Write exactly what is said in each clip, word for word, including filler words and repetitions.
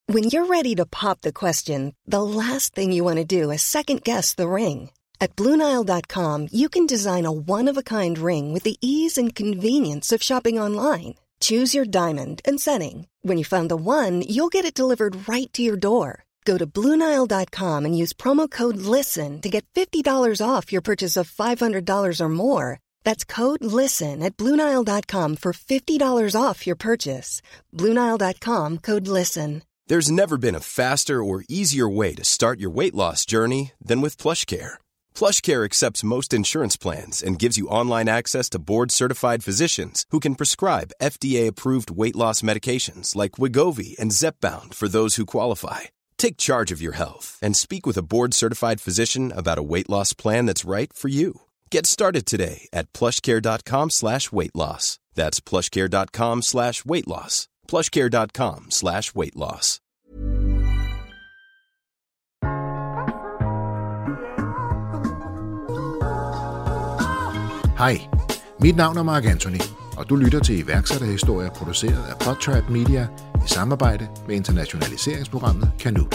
When you're ready to pop the question, the last thing you want to do is second-guess the ring. At Blue Nile dot com, you can design a one-of-a-kind ring with the ease and convenience of shopping online. Choose your diamond and setting. When you find the one, you'll get it delivered right to your door. Go to Blue Nile dot com and use promo code LISTEN to get fifty dollars off your purchase of five hundred dollars or more. That's code LISTEN at Blue Nile dot com for fifty dollars off your purchase. Blue Nile dot com, code LISTEN. There's never been a faster or easier way to start your weight loss journey than with PlushCare. PlushCare accepts most insurance plans and gives you online access to board-certified physicians who can prescribe F D A-approved weight loss medications like Wegovy and Zepbound for those who qualify. Take charge of your health and speak with a board-certified physician about a weight loss plan that's right for you. Get started today at plushcare.com slash weight loss. That's plushcare.com slash weight loss. plushcare.com slash weight loss. Hej, mit navn er Mark Anthony, og du lytter til iværksætterhistorier produceret af Podtrap Media i samarbejde med internationaliseringsprogrammet Kanu.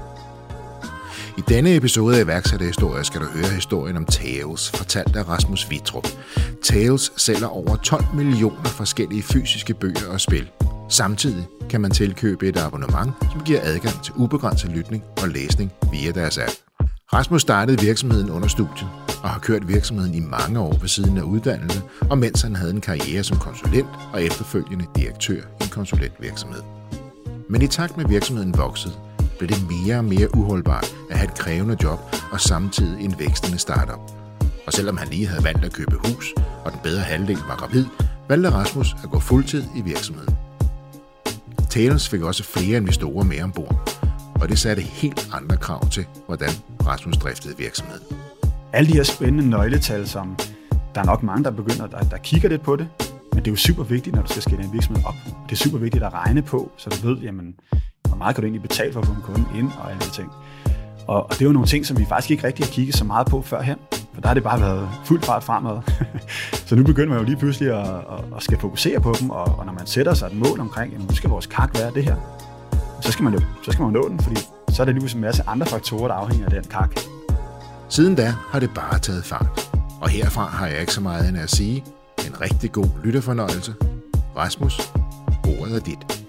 I denne episode af iværksætterhistorier skal du høre historien om Tails, fortalt af Rasmus Wittrup. Tails sælger over tolv millioner forskellige fysiske bøger og spil. Samtidig kan man tilkøbe et abonnement, som giver adgang til ubegrænset lytning og læsning via deres app. Rasmus startede virksomheden under studiet og har kørt virksomheden i mange år ved siden af uddannelse, og mens han havde en karriere som konsulent og efterfølgende direktør i en konsulentvirksomhed. Men i takt med virksomheden voksede, blev det mere og mere uholdbart at have et krævende job og samtidig en vækstende startup. Og selvom han lige havde valgt at købe hus, og den bedre halvdel var gravid, valgte Rasmus at gå fuldtid i virksomheden. Tails fik også flere investorer med ombord, og det satte helt andre krav til, hvordan Rasmus driftede virksomheden. Alle de her spændende nøgletal, som der er nok mange, der begynder, der, der kigger lidt på det, men det er jo super vigtigt, når du skal skille en virksomhed op. Det er super vigtigt at regne på, så du ved, jamen, hvor meget kan du egentlig betale for at få en kunde ind og alle de ting. Og, og det er jo nogle ting, som vi faktisk ikke rigtig har kigget så meget på førhen, for der har det bare været fuld fart fremad. Så nu begynder man jo lige pludselig at, at, at skal fokusere på dem, og, og når man sætter sig et mål omkring, jamen, nu skal vores kak være det her, så skal man jo så skal man nå den, fordi så er der lige pludselig en masse andre faktorer, der afhænger af den kak. Siden da har det bare taget fart, og herfra har jeg ikke så meget andet at sige. En rigtig god lytterfornøjelse. Rasmus, ordet er dit.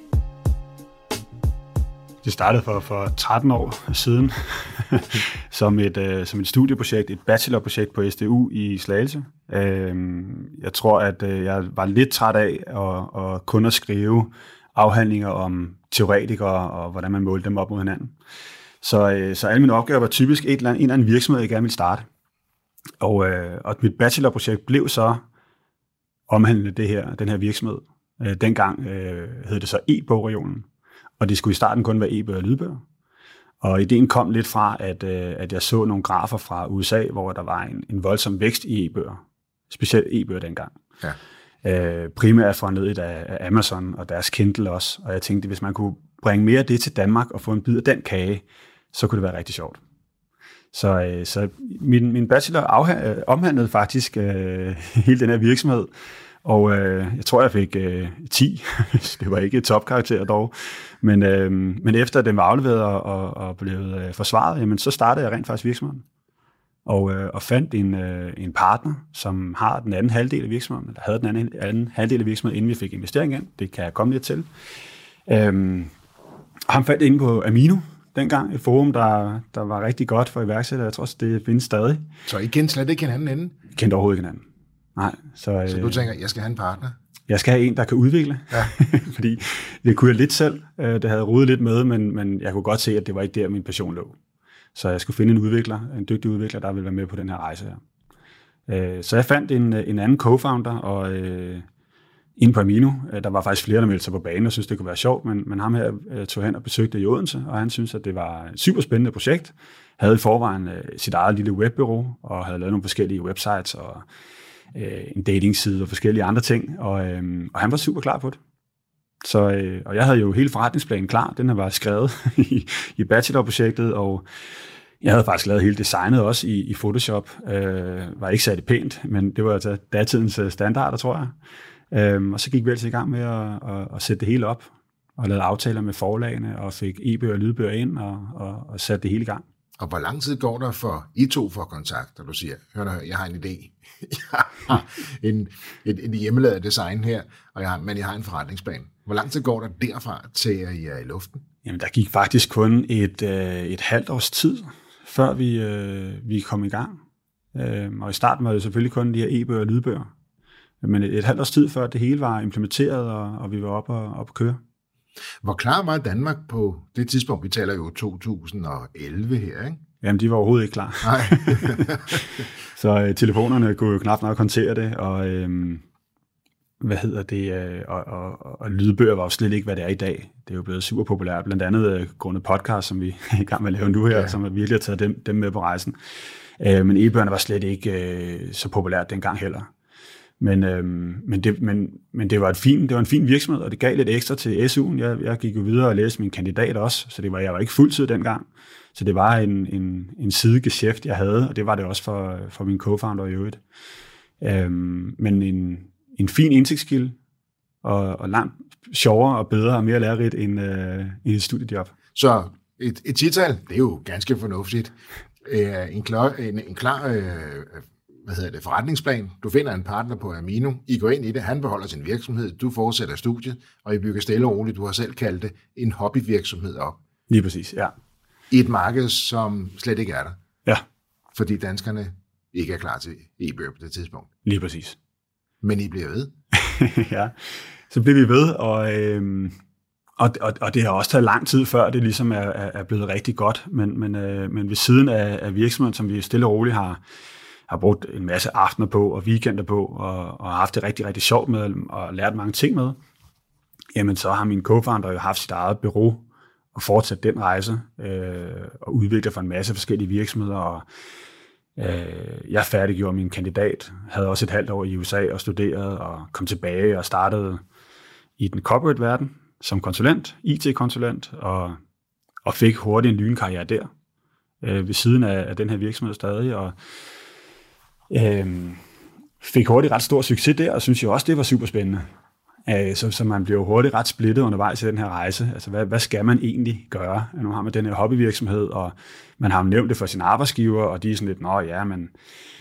Det startede for, for tretten år siden som, et, uh, som et studieprojekt, et bachelorprojekt på S D U i Slagelse. Uh, jeg tror, at uh, jeg var lidt træt af at, at kun at skrive afhandlinger om teoretikere og hvordan man målte dem op mod hinanden. Så, uh, så alle mine opgaver var typisk et eller andet, en eller anden virksomhed, jeg gerne ville starte. Og, uh, og mit bachelorprojekt blev så omhandlende det her, den her virksomhed. Uh, dengang uh, hed det så e-bogregionen. Og det skulle i starten kun være e-bøger og lydbøger. Og ideen kom lidt fra, at, øh, at jeg så nogle grafer fra U S A, hvor der var en, en voldsom vækst i e-bøger. Specielt e-bøger dengang. Ja. Øh, primært foranlediget af, af Amazon og deres Kindle også. Og jeg tænkte, hvis man kunne bringe mere af det til Danmark og få en bid af den kage, så kunne det være rigtig sjovt. Så, øh, så min, min bachelor afha- omhandlede faktisk øh, hele den her virksomhed. Og øh, jeg tror, jeg fik øh, ti. Det var ikke et topkarakter dog. Men, øh, men efter den var afleveret og, og, og blevet øh, forsvaret, jamen, så startede jeg rent faktisk virksomheden. Og, øh, og fandt en, øh, en partner, som har den anden halvdel af virksomheden, eller havde den anden, anden halvdel af virksomheden, inden vi fik investering ind. Det kan jeg komme lidt til. Øh, og han fandt inde på Amino dengang, et forum, der, der var rigtig godt for iværksættere. Jeg tror også, det findes stadig. Så I kendte slet ikke hinanden inden? Kendte overhovedet ikke hinanden. Nej, så, så du tænker, jeg skal have en partner? Jeg skal have en, der kan udvikle. Ja. Fordi det kunne jeg lidt selv. Det havde rodet lidt med, men, men jeg kunne godt se, at det var ikke der, min passion lå. Så jeg skulle finde en udvikler, en dygtig udvikler, der ville være med på den her rejse her. Så jeg fandt en, en anden co-founder, og øh, inde på Amino, der var faktisk flere, der meldte sig på banen og syntes, det kunne være sjovt, men, men ham her øh, tog hen og besøgte i Odense, og han syntes, at det var et super spændende projekt. Havde i forvejen øh, sit eget lille webbureau, og havde lavet nogle forskellige websites, og øh, en datingside og forskellige andre ting, og, øh, og han var super klar på det. Så, øh, og jeg havde jo hele forretningsplanen klar, den her var skrevet i, i bachelorprojektet, og jeg havde faktisk lavet hele designet også i, i Photoshop. Øh, var ikke særlig pænt, men det var altså datidens standarder, tror jeg. Øh, og så gik vi altså i gang med at, at, at sætte det hele op. og lavede aftaler med forlagene, og fik e-bøger og lydbøger ind, og, og, og satte det hele i gang. Og hvor lang tid går der for I to for kontakt, og du siger, hør nu, jeg har en idé. Jeg har en, et, et hjemmelavet design her, og jeg har, men jeg har en forretningsplan. Hvor lang tid går der derfra til, at I er i luften? Jamen, der gik faktisk kun et, øh, et halvt års tid, før vi, øh, vi kom i gang. Øh, og i starten var det selvfølgelig kun de her e-bøger og lydbøger. Men et, et halvt års tid før det hele var implementeret, og, og vi var oppe og, op og køre. Hvor klar var Danmark på det tidspunkt? Vi taler jo to tusind og elleve her, ikke? Jamen, de var overhovedet ikke klar. Nej. Så øh, telefonerne kunne jo knap nok håndtere det, og øh, hvad hedder det, øh, og, og, og lydbøger var jo slet ikke, hvad det er i dag. Det er jo blevet super populært, blandt andet øh, grundet podcast, som vi er i gang med at lave nu her, ja. Som har virkelig taget dem, dem med på rejsen. Øh, men e-bøgerne var slet ikke øh, så populært dengang heller. Men, øhm, men, det, men, men det var et fint, det var en fin virksomhed, og det gav lidt ekstra til S U'en. Jeg, jeg gik jo videre og læste min kandidat også, så det var, jeg var ikke fuldtid dengang. Så det var en, en, en sidegeschæft, jeg havde, og det var det også for, for min co-founder i øvrigt. Øhm, men en, en fin indtægtskilde, og, og langt sjovere og bedre og mere lærerigt end, øh, end et studiejob. Så et, et tital, det er jo ganske fornuftigt. Øh, en klar, en, en klar øh, hvad hedder det, forretningsplan. Du finder en partner på Amino. I går ind i det. Han beholder sin virksomhed. Du fortsætter studiet, og I bygger stille og roligt. Du har selv kaldt det en hobbyvirksomhed op. Lige præcis, ja. I et marked, som slet ikke er der. Ja. Fordi danskerne ikke er klar til e-bøger på det tidspunkt. Lige præcis. Men I bliver ved. Ja, så bliver vi ved, og, øhm, og, og, og det har også taget lang tid, før det ligesom er, er blevet rigtig godt. Men, men, øh, men ved siden af, af virksomheden, som vi stille og roligt har, har brugt en masse aftener på og weekender på, og, og haft det rigtig, rigtig sjovt med, og lært mange ting med, jamen så har min co-founder jo haft sit eget bureau, og fortsat den rejse, øh, og udvikle for en masse forskellige virksomheder, og øh, jeg færdiggjorde min kandidat, havde også et halvt år i U S A og studerede, og kom tilbage og startede i den corporate-verden som konsulent, I T-konsulent, og, og fik hurtigt en lynkarriere der, øh, ved siden af, af den her virksomhed stadig, og øh, fik hurtigt ret stor succes der, og synes jo også, det var super spændende. Så, så man bliver hurtigt ret splittet undervejs i den her rejse. Altså, hvad, hvad skal man egentlig gøre? Nu har man den her hobbyvirksomhed, og man har nævnt det for sin arbejdsgiver, og de er sådan lidt, nå ja, men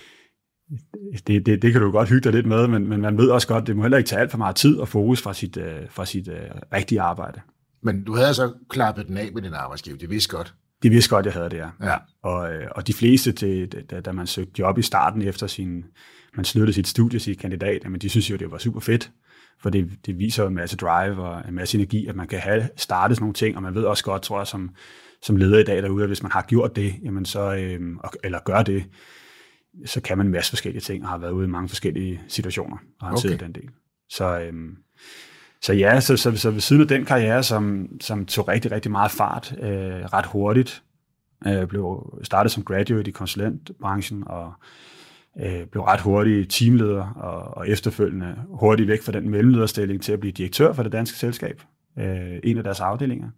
det, det, det kan du godt hygge dig lidt med, men, men man ved også godt, det må heller ikke tage alt for meget tid og fokus fra sit, fra sit uh, rigtige arbejde. Men du havde så klappet den af med din arbejdsgiver, det vidste godt. Det vidste godt, jeg havde det, ja. ja. Og, og de fleste, til, da, da man søgte job i starten efter sin, man sluttede sit studie, sit kandidat, men de synes jo, det var super fedt. For det, det viser en masse drive og en masse energi, at man kan have startet sådan nogle ting, og man ved også godt, tror jeg, som, som leder i dag derude, at hvis man har gjort det, jamen så, øh, eller gør det, så kan man en masse forskellige ting, og har været ude i mange forskellige situationer, og håndteret okay. den del. Så, øh, så ja, så, så, så ved siden af den karriere, som, som tog rigtig, rigtig meget fart, øh, ret hurtigt, øh, blev startet som graduate i konsulentbranchen, og Øh, blev ret hurtigt teamleder, og, og efterfølgende hurtigt væk fra den mellemlederstilling til at blive direktør for det danske selskab, øh, en af deres afdelinger.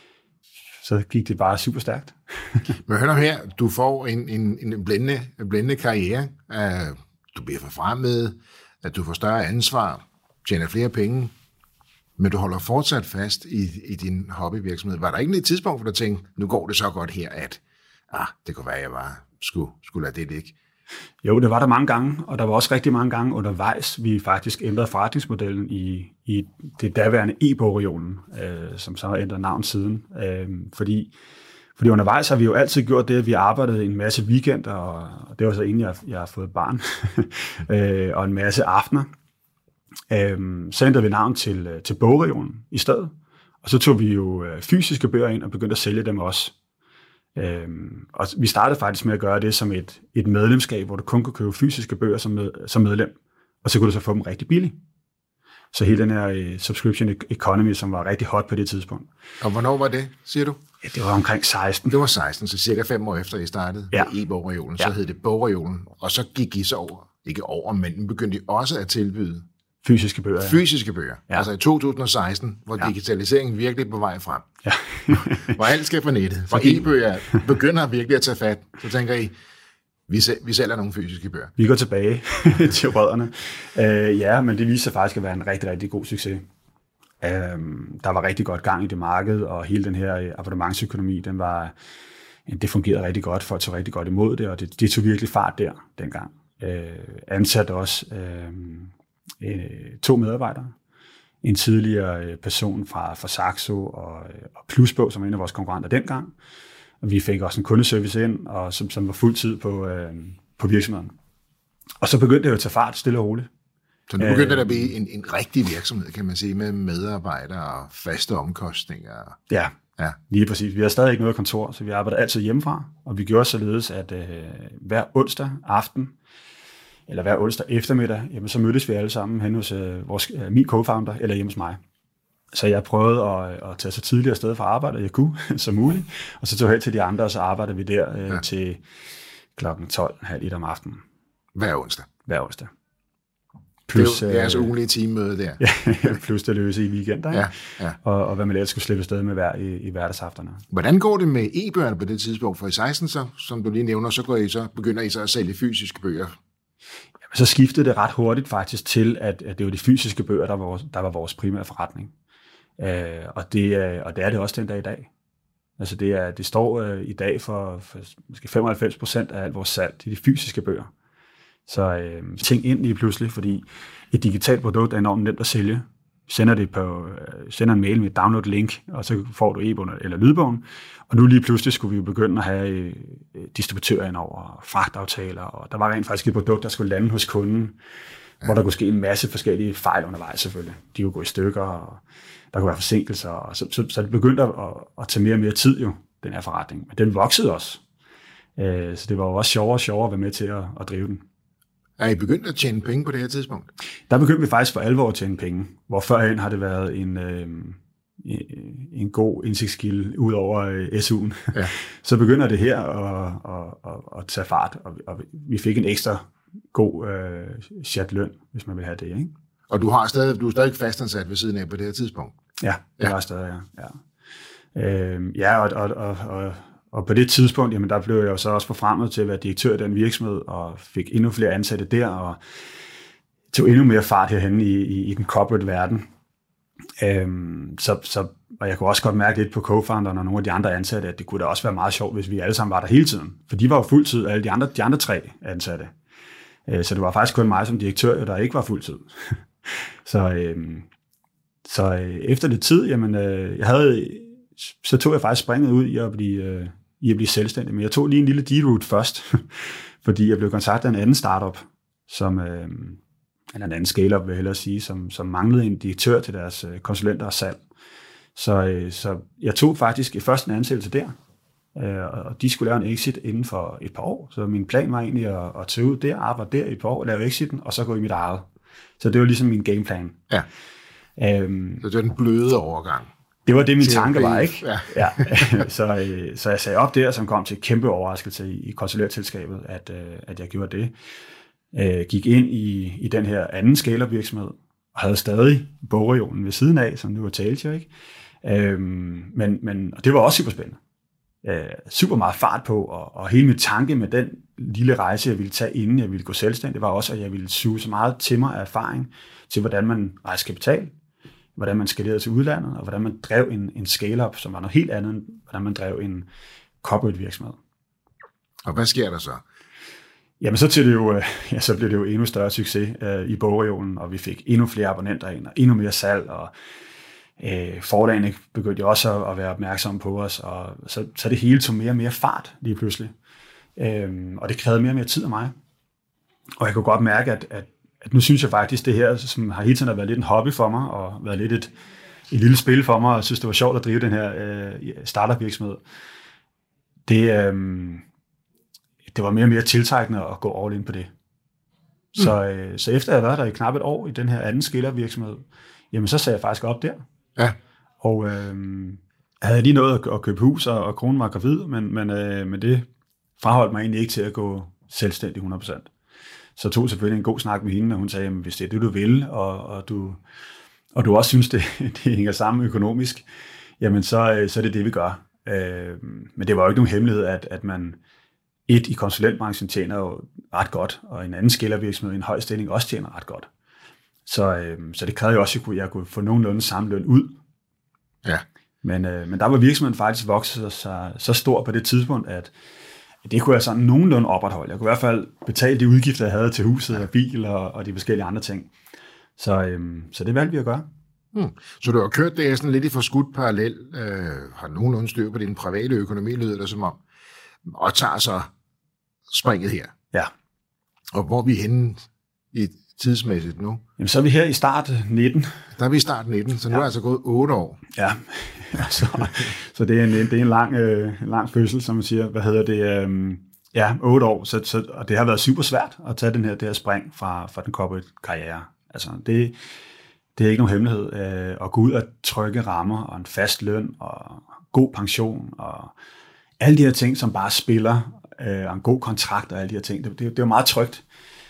Så gik det bare super stærkt. Men hør nu her, du får en, en, en blændende, blændende karriere, uh, du bliver forfremmet, at du får større ansvar, tjener flere penge, men du holder fortsat fast i, i din hobbyvirksomhed. Var der ikke et tidspunkt, hvor du tænkte, nu går det så godt her, at ah, det kunne være, at jeg bare skulle, skulle lade det ligge? Jo, det var der mange gange, og der var også rigtig mange gange undervejs, vi faktisk ændrede forretningsmodellen i, i det daværende e-bogregionen, øh, som så har ændret navn siden. Øh, fordi, fordi undervejs har vi jo altid gjort det, at vi arbejdede en masse weekender, og det var så inden jeg, jeg har fået barn, øh, og en masse aftener. Øh, så ændrede vi navn til, til bogregionen i stedet, og så tog vi jo fysiske bøger ind og begyndte at sælge dem også. Øhm, og vi startede faktisk med at gøre det som et, et medlemskab, hvor du kun kunne købe fysiske bøger som, med, som medlem, og så kunne du så få dem rigtig billigt. Så hele den her uh, subscription economy, som var rigtig hot på det tidspunkt. Og hvornår var det, siger du? Ja, det var omkring seksten. Det var seksten, så cirka fem år efter I startede ja. med e-bogregionen, så ja. hed det bogregionen, og så gik I så over, ikke over, men begyndte I også at tilbyde fysiske bøger. Ja. Fysiske bøger. Ja. Altså i to tusind og seksten, hvor ja. digitaliseringen virkelig på vej frem. Ja. Hvor alt skal på nettet. Hvor e-bøger begynder virkelig at tage fat. Så tænker I, vi, sæl, vi sælger nogle fysiske bøger. Vi går tilbage til rødderne. Uh, ja, men det viser sig faktisk at være en rigtig, rigtig god succes. Øhm, der var rigtig godt gang i det marked, og hele den her abonnementsøkonomi, den var, det fungerede rigtig godt, folk tog rigtig godt imod det, og det, det tog virkelig fart der dengang. Øh, ansatte også øh, øh, to medarbejdere, en tidligere person fra, fra Saxo og, og Plusbog, som var en af vores konkurrenter dengang. Og vi fik også en kundeservice ind, og som, som var fuld tid på, øh, på virksomheden. Og så begyndte det jo at tage fart stille og roligt. Så nu begyndte der at blive en, en rigtig virksomhed, kan man sige, med medarbejdere og faste omkostninger. Ja, ja, lige præcis. Vi har stadig ikke noget kontor, så vi arbejder altid hjemmefra, og vi gjorde således, at øh, hver onsdag aften, eller hver onsdag eftermiddag, jamen, så mødtes vi alle sammen hen hos øh, vores, øh, min co-founder, eller hjemme hos mig. Så jeg prøvede at, at tage så tidligere sted fra arbejde, jeg kunne, som muligt, og så tog jeg hen til de andre, og så arbejdede vi der øh, ja. til klokken tolv, halv et om aftenen. Hver onsdag? Hver onsdag. Plus, det er jo jeres ugenlige teammøde der. Ja, plus det løse i weekender, ja, ja. Og, og hvad man ellers skulle slippe afsted med hver i, i hverdagsafterne. Hvordan går det med e-bøgerne på det tidspunkt? For i seksten, så, som du lige nævner, så, går I så begynder I så at sælge fysiske bøger. Jamen, så skiftede det ret hurtigt faktisk til, at, at det var de fysiske bøger, der var vores, der var vores primære forretning. Øh, og, det, og det er det også den dag i dag. Altså det, er, det står øh, i dag for, for måske femoghalvfems procent af alt vores salg, det er de fysiske bøger. Så øh, ting ind lige pludselig, fordi et digitalt produkt er enormt nemt at sælge. Sender det på, øh, sender en mail med et download-link, og så får du e-bogen eller lydbogen. Og nu lige pludselig skulle vi jo begynde at have øh, distributører ind over, fragtaftaler, og der var rent faktisk et produkt, der skulle lande hos kunden, ja. Hvor der kunne ske en masse forskellige fejl undervejs selvfølgelig. De kunne gå i stykker, og der kunne være forsinkelser, og så, så, så det begyndte at, at tage mere og mere tid jo, den her forretning. Men den voksede også. Øh, så det var jo også sjovere og sjovere at være med til at, at drive den. Er I begyndt at tjene penge på det her tidspunkt? Der begyndte vi faktisk for alvor at tjene penge, hvor førhen har det været en, øh, en god indsigtskilde ud over øh, S U'en. Ja. Så begynder det her at, at, at, at tage fart, og, og vi fik en ekstra god øh, chat løn, hvis man vil have det, ikke? Og du, har stadig, du er stadig fastansat ved siden af på det her tidspunkt? Ja, det ja. var stadig, ja. Ja, øh, ja og, og, og, og Og på det tidspunkt, jamen, der blev jeg jo så også forfremmet til at være direktør i den virksomhed, og fik endnu flere ansatte der, og tog endnu mere fart herhenne i, i, i den corporate verden. Øhm, så, så, og jeg kunne også godt mærke lidt på co-founderen og nogle af de andre ansatte, at det kunne da også være meget sjovt, hvis vi alle sammen var der hele tiden. For de var jo fuldtid, alle de andre, de andre tre ansatte. Øh, så det var faktisk kun mig som direktør, der ikke var fuldtid. så øhm, så øh, efter det tid, jamen, øh, jeg havde... så tog jeg faktisk springet ud i at blive, øh, i at blive selvstændig. Men jeg tog lige en lille deal-route først, fordi jeg blev kontaktet af en anden startup, som, øh, eller en anden scale-up, vil jeg hellere sige, som, som manglede en direktør til deres øh, konsulenter og salg. Så, øh, så jeg tog faktisk først en ansættelse der, øh, og de skulle lave en exit inden for et par år. Så min plan var egentlig at, at tage ud der, arbejde der i et par år, lave exiten, og så gå i mit eget. Så det var ligesom min gameplan. Ja. Øhm, så det var den bløde overgang. Det var det, min tanke var, ikke? Ja. ja. så, øh, så jeg sagde op der, som kom til kæmpe overraskelse i, i konsulentselskabet, at, øh, at jeg gjorde det. Øh, gik ind i, i den her anden scale-up-virksomhed, og havde stadig bogregionen ved siden af, som nu var talt jo, ikke? Øh, men, men, og det var også super spændende. Øh, super meget fart på, og, og hele min tanke med den lille rejse, jeg ville tage, inden jeg ville gå selvstændig, var også, at jeg ville suge så meget til mig af erfaring til, hvordan man rejser kapital, hvordan man skalerede til udlandet, og hvordan man drev en, en scale-up, som var noget helt andet, end hvordan man drev en corporate virksomhed. Og hvad sker der så? Jamen, så, til det jo, ja, så blev det jo endnu større succes øh, i bogregionen, og vi fik endnu flere abonnenter ind, og endnu mere salg, og øh, forlagene begyndte jo også at, at være opmærksomme på os, og så, så det hele tog mere og mere fart lige pludselig. Øh, og det krævede mere og mere tid af mig. Og jeg kunne godt mærke, at, at at nu synes jeg faktisk, det her, som har hele tiden været lidt en hobby for mig, og været lidt et, et lille spil for mig, og synes, det var sjovt at drive den her øh, startup-virksomhed, det, øh, det var mere og mere tiltrækkende at gå all in på det. Mm. Så, øh, så efter jeg havde været der i knap et år i den her anden scale-up-virksomhed, jamen så sagde jeg faktisk op der. Ja. Og øh, jeg havde lige nået at, at købe hus, og, og kronen var gravid, men, men, øh, men det fraholdt mig egentlig ikke til at gå selvstændig hundrede procent. Så tog selvfølgelig en god snak med hende, og hun sagde, jamen, hvis det er det, du vil, og, og, du, og du også synes, det, det hænger sammen økonomisk, jamen så, så er det det, vi gør. Øh, men det var jo ikke nogen hemmelighed, at, at man et i konsulentbranchen tjener jo ret godt, og en anden skældervirksomhed i en høj stilling også tjener ret godt. Så, øh, så det krævede jo også, at jeg kunne få nogenlunde samme løn ud. Ja. Men, øh, men der var virksomheden faktisk vokset så, så stor på det tidspunkt, at det kunne jeg sådan nogenlunde opretholde. Jeg kunne i hvert fald betale de udgifter, jeg havde til huset og bil og, og de forskellige andre ting. Så, øhm, så det valgte vi at gøre. Hmm. Så du har kørt det sådan lidt i forskudt parallel, øh, har nogenlunde styr på din private økonomi, lyder det som om, og tager så springet her. Ja. Og hvor er vi henne i tidsmæssigt nu? Jamen, så er vi her i start nitten. Der er vi i start nitten, så nu ja. er altså gået otte år. Ja, så, så det er en, det er en lang, øh, lang fødsel, som man siger. Hvad hedder det? Øh, ja, otte år, så, så, og det har været super svært at tage den her, det her spring fra, fra den corporate karriere. Altså, det, det er ikke nogen hemmelighed øh, at gå ud og trygge rammer og en fast løn og god pension og alle de her ting, som bare spiller, øh, og en god kontrakt og alle de her ting. Det, det, det er jo meget trygt.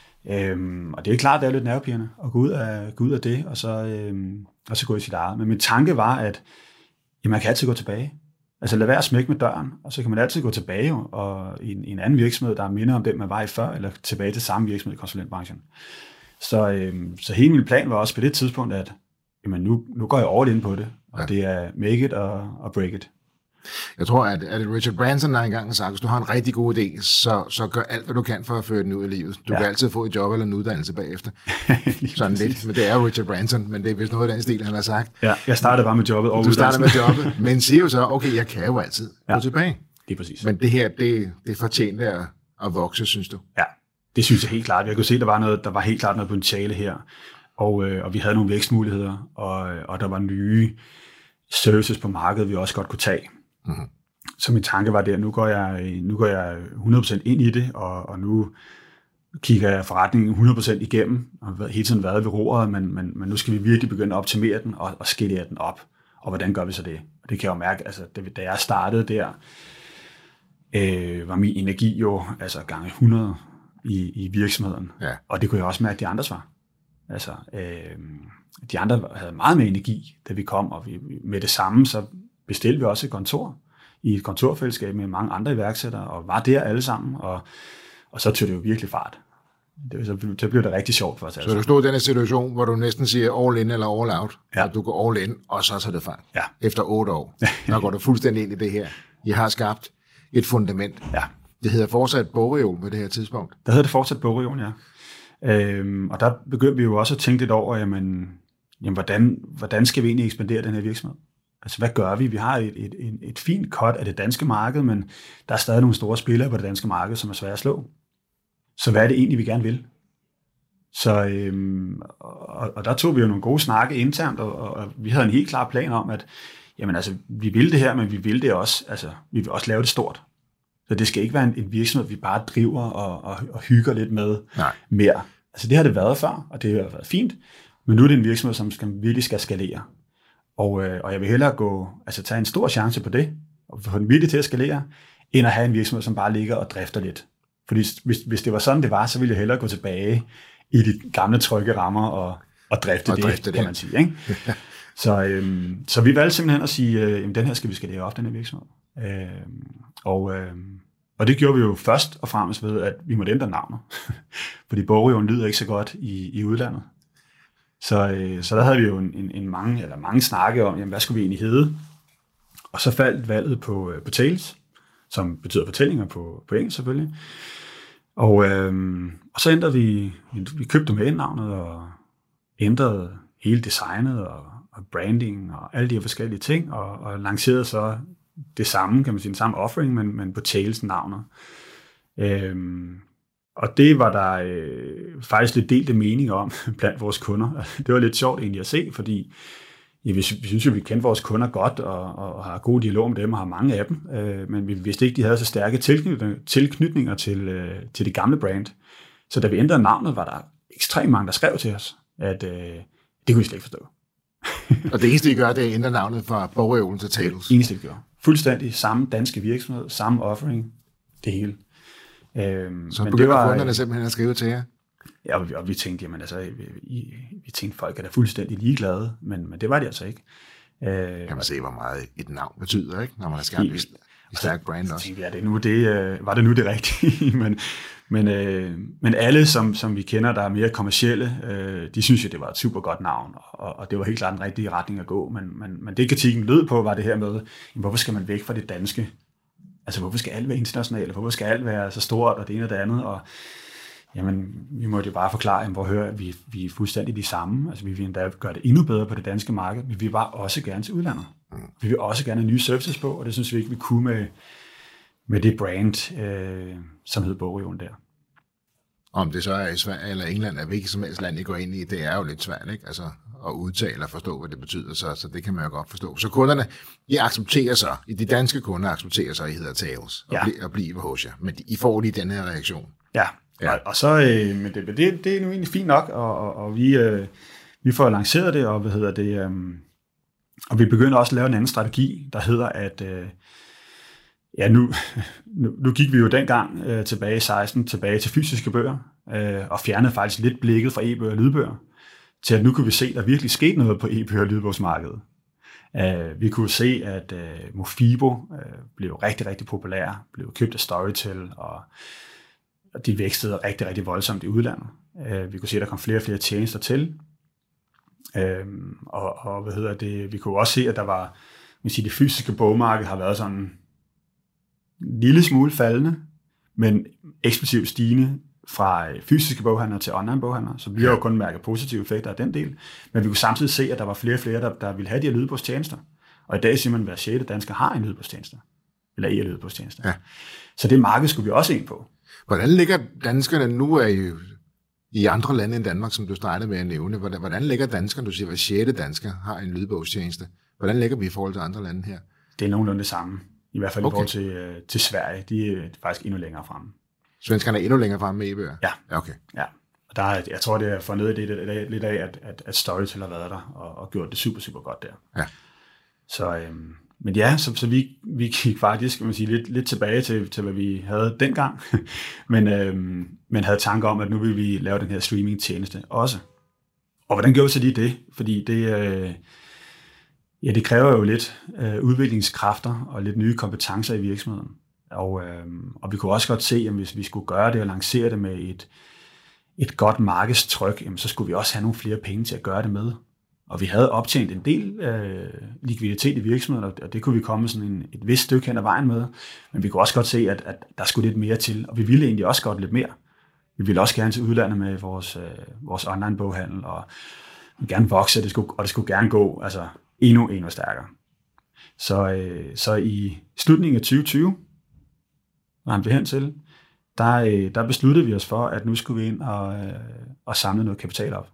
Øhm, og det er klart, det er lidt nervepirrende at gå ud af, gå ud af det, og så, øhm, og så gå i sit eget. Men min tanke var, at jamen, man kan altid gå tilbage. Altså lad være at smække med døren, og så kan man altid gå tilbage og i, en, i en anden virksomhed, der minder om den, man var i før, eller tilbage til samme virksomhed i konsulentbranchen. Så, øhm, så hele min plan var også på det tidspunkt, at jamen, nu, nu går jeg all in på det, og ja. det er make it og, og break it. Jeg tror, at, at Richard Branson har engang sagt, hvis du har en rigtig god idé, så, så gør alt, hvad du kan for at føre den ud i livet. Du ja. kan altid få et job eller en uddannelse bagefter. Sådan lidt, men det er Richard Branson, men det er vist noget af den stil, han har sagt. Ja, jeg startede bare med jobbet. Og du startede med jobbet, men siger jo så, okay, jeg kan jo altid ja. gå tilbage. Det er præcis. Men det her, det, det fortjente at, at vokse, synes du? Ja, det synes jeg helt klart. Jeg kunne se, at der var, noget, der var helt klart noget potentiale her, og, øh, og vi havde nogle vækstmuligheder, og, og der var nye services på markedet, vi også godt kunne tage. Mm-hmm. Så min tanke var der, nu går jeg, nu går jeg hundrede procent ind i det, og, og nu kigger jeg forretningen hundrede procent igennem, og har hele tiden været ved roret, men, men, men nu skal vi virkelig begynde at optimere den, og, og skalere den op. Og hvordan gør vi så det? Og det kan jeg jo mærke, altså da jeg startede der, øh, var min energi jo altså gange hundrede i, i virksomheden. Ja. Og det kunne jeg også mærke, at de andres var. Altså, øh, de andre havde meget mere energi, da vi kom, og vi, med det samme, så bestilte vi også et kontor i et kontorfællesskab med mange andre iværksættere, og var der alle sammen, og, og så tog det jo virkelig fart. Det, så, så blev det rigtig sjovt for os. Så du stod i den situation, hvor du næsten siger all in eller all out, ja. og du går all in, og så tager det fart. Ja. Efter otte år, der går du fuldstændig ind i det her. I har skabt et fundament. Ja. Det hedder fortsat Bogreol på det her tidspunkt. Der hedder det fortsat Bogreol, ja. Øhm, og der begyndte vi jo også at tænke lidt over, jamen, jamen hvordan, hvordan skal vi egentlig ekspandere den her virksomhed? Altså, hvad gør vi? Vi har et, et, et, et fint cut af det danske marked, men der er stadig nogle store spillere på det danske marked, som er svære at slå. Så hvad er det egentlig, vi gerne vil? Så, øhm, og, og der tog vi jo nogle gode snakke internt, og, og, og vi havde en helt klar plan om, at jamen, altså, vi vil det her, men vi vil det også, altså, vi vil også lave det stort. Så det skal ikke være en, en virksomhed, vi bare driver og, og, og hygger lidt med Nej. mere. Altså, det har det været før, og det har været fint, men nu er det en virksomhed, som skal, virkelig skal skalere. Og, øh, og jeg vil hellere gå, altså tage en stor chance på det, og få den virkelig til at skalere, end at have en virksomhed, som bare ligger og drifter lidt. Fordi hvis, hvis det var sådan, det var, så ville jeg hellere gå tilbage i de gamle trygge rammer og, og drifte og det, drifte kan det. man sige. Ikke? så, øhm, så vi valgte simpelthen at sige, øh, jamen, den her skal vi skalere op, den her virksomhed. Øh, og, øh, og det gjorde vi jo først og fremmest ved, at vi måtte ændre navnet. Fordi Bogreol lyder ikke så godt i, i udlandet. Så, øh, så der havde vi jo en, en, en mange, eller mange snakke om, jamen, hvad skulle vi egentlig hedde? Og så faldt valget på, øh, på Tales, som betyder fortællinger på, på engelsk selvfølgelig. Og, øh, og så ændrede vi, vi købte med navnet og ændrede hele designet og, og branding og alle de her forskellige ting, og, og lancerede så det samme, kan man sige, den samme offering, men, men på Tales navnet. Øh, Og det var der øh, faktisk lidt delte mening om blandt vores kunder. Det var lidt sjovt egentlig at se, fordi ja, vi, vi synes jo, vi kender vores kunder godt og, og har gode dialog med dem og har mange af dem, øh, men vi vidste ikke, de havde så stærke tilknytninger, tilknytninger til, øh, til det gamle brand. Så da vi ændrede navnet, var der ekstremt mange, der skrev til os, at øh, det kunne vi slet ikke forstå. Og det eneste, I gør, det er at ændre navnet fra Bogreol til Tales? Det eneste, vi gør. Fuldstændig samme danske virksomhed, samme offering, det hele. Øhm, så begynder kunderne simpelthen at skrive til jer? Ja, og vi, og vi tænkte, jamen altså, vi, vi tænkte, folk er da fuldstændig ligeglade, men, men det var de altså ikke. Øh, kan man se, hvor meget et navn betyder, ikke? Når man har skabt stærk brand også. Ja, det nu det, øh, var det nu det rigtige, men, men, øh, men alle, som, som vi kender, der er mere kommercielle, øh, de synes jo, det var et super godt navn, og, og det var helt klart den rigtige retning at gå, men, men, men det kritikken lød på, var det her med, jamen, hvorfor skal man væk fra det danske? Altså, hvorfor skal alt være internationalt? Hvorfor skal alt være så stort, og det ene og det andet? Og jamen, vi må jo bare forklare, jamen, hvor hører vi, vi er fuldstændig de samme. Altså, vi vil endda gøre det endnu bedre på det danske marked, men vi vil bare også gerne til udlandet. Vi vil også gerne have nye services på, og det synes vi ikke, vi kunne med, med det brand, øh, som hed Bogreolen der. Om det så er i Sverige eller England, er hvilket som helst land, I går ind i, det er jo lidt svært, ikke? Altså at udtale og forstå, hvad det betyder, så, så det kan man jo godt forstå. Så kunderne, de accepterer sig, de danske kunder accepterer sig, I hedder Tails, og, ja. bli, og bliver hos jer, men I får lige den her reaktion. Ja, ja. Og, og så, øh, men det, det, det er nu egentlig fint nok, og, og, og vi, øh, vi får lanceret det, og hvad hedder det, øh, og vi begynder også at lave en anden strategi, der hedder, at øh, ja, nu, nu, nu gik vi jo dengang øh, tilbage i seksten, tilbage til fysiske bøger, øh, og fjernede faktisk lidt blikket fra e-bøger og lydbøger, til at nu kunne vi se, at der virkelig skete noget på e-bøger og lydbogsmarkedet. Uh, vi kunne se, at uh, Mofibo uh, blev rigtig, rigtig populær, blev købt af Storytel, og, og de vækstede rigtig, rigtig voldsomt i udlandet. Uh, vi kunne se, at der kom flere og flere tjenester til. Uh, og, og hvad hedder det? Vi kunne også se, at der var, man siger, det fysiske bogmarked har været sådan en lille smule faldende, men eksplosivt stigende fra fysiske boghandler til online boghandler, så vi har jo kun mærket positive effekter af den del, men vi kunne samtidig se, at der var flere og flere, der, der ville have de her lydbogstjenester. Og i dag siger man, at hver sjette dansker har en lydbogstjeneste, eller en lydbogstjeneste. Ja. Så det marked skulle vi også ind på. Hvordan ligger danskerne nu er I, i andre lande end Danmark, som du startede med at nævne? Hvordan, hvordan ligger danskerne, du siger, at hver sjette dansker har en lydbogstjeneste? Hvordan ligger vi i forhold til andre lande her? Det er nogenlunde det samme, i hvert fald okay. i forhold til, til Sverige. De er faktisk endnu længere fremme. Svenskerne er endnu længere fremme med e-bøger? Ja. ja, okay. Ja. Og der er, jeg tror, det er fundet lidt, lidt af, at, at, at Storytel har været der og, og gjort det super, super godt der. Ja. Så, øhm, men ja, så, så vi, vi gik faktisk, kan man sige, lidt, lidt tilbage til, til, hvad vi havde dengang, men, øhm, men havde tanker om, at nu vil vi lave den her streaming-tjeneste også. Og hvordan gjorde vi så lige det? Fordi det, øh, ja, det kræver jo lidt øh, udviklingskræfter og lidt nye kompetencer i virksomheden. Og, øh, og vi kunne også godt se, at hvis vi skulle gøre det og lancere det med et, et godt markedstryk, jamen, så skulle vi også have nogle flere penge til at gøre det med. Og vi havde optjent en del øh, likviditet i virksomheden, og det kunne vi komme sådan en, et vist stykke hen ad vejen med. Men vi kunne også godt se, at, at der skulle lidt mere til, og vi ville egentlig også godt lidt mere. Vi ville også gerne til udlandet med vores, øh, vores online boghandel, og gerne vokse, og det skulle, og det skulle gerne gå altså, endnu, endnu stærkere. Så, øh, så i slutningen af tyve tyve, ramte vi hen til, der, der besluttede vi os for, at nu skulle vi ind og, og samle noget kapital op.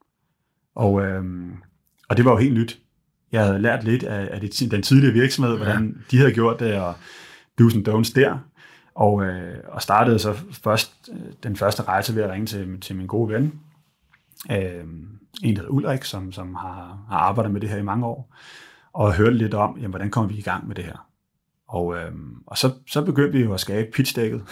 Og, øhm, og det var jo helt nyt. Jeg havde lært lidt af, af det, den tidligere virksomhed, hvordan de havde gjort det, og do's and don'ts der. Og, øh, og startede så først den første rejse ved at ringe til, til min gode ven, øh, en der hedder Ulrik, som, som har, har arbejdet med det her i mange år, og hørte lidt om, jamen, hvordan kommer vi i gang med det her. Og, øh, og så, så begyndte vi jo at skabe pitch-dækket,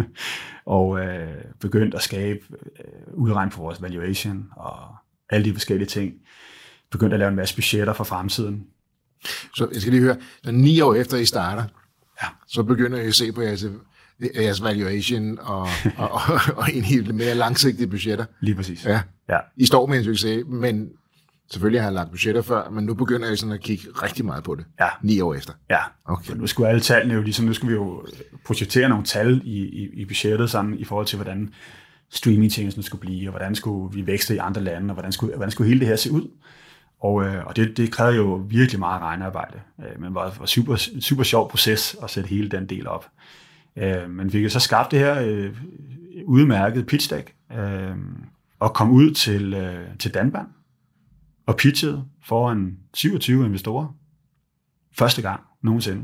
og øh, begyndte at skabe øh, udregn på vores valuation, og alle de forskellige ting. Begyndte at lave en masse budgetter for fremtiden. Så jeg skal lige høre, så ni år efter I starter, ja. så begynder I at se på jeres, jeres valuation, og, og, og, og en helt mere langsigtige budgetter. Lige præcis. Ja. Ja. I står med en succes, men selvfølgelig har jeg lagt budgetter før, men nu begynder jeg sådan at kigge rigtig meget på det. Ja. Ni år efter. Ja. Okay. For nu skulle alle tallene jo ligesom, nu skulle vi jo projektere nogle tal i, i, i budgettet sammen i forhold til, hvordan streamingtjenesten skulle blive, og hvordan skulle vi vækste i andre lande, og hvordan skulle, hvordan skulle hele det her se ud. Og, øh, og det, det krævede jo virkelig meget regnearbejde, øh, men det var en super, super sjov proces at sætte hele den del op. Øh, men vi fik så skabt det her øh, udmærket pitch deck, øh, og kom ud til, øh, til Danban, og pitchede foran syvogtyve investorer. Første gang nogensinde.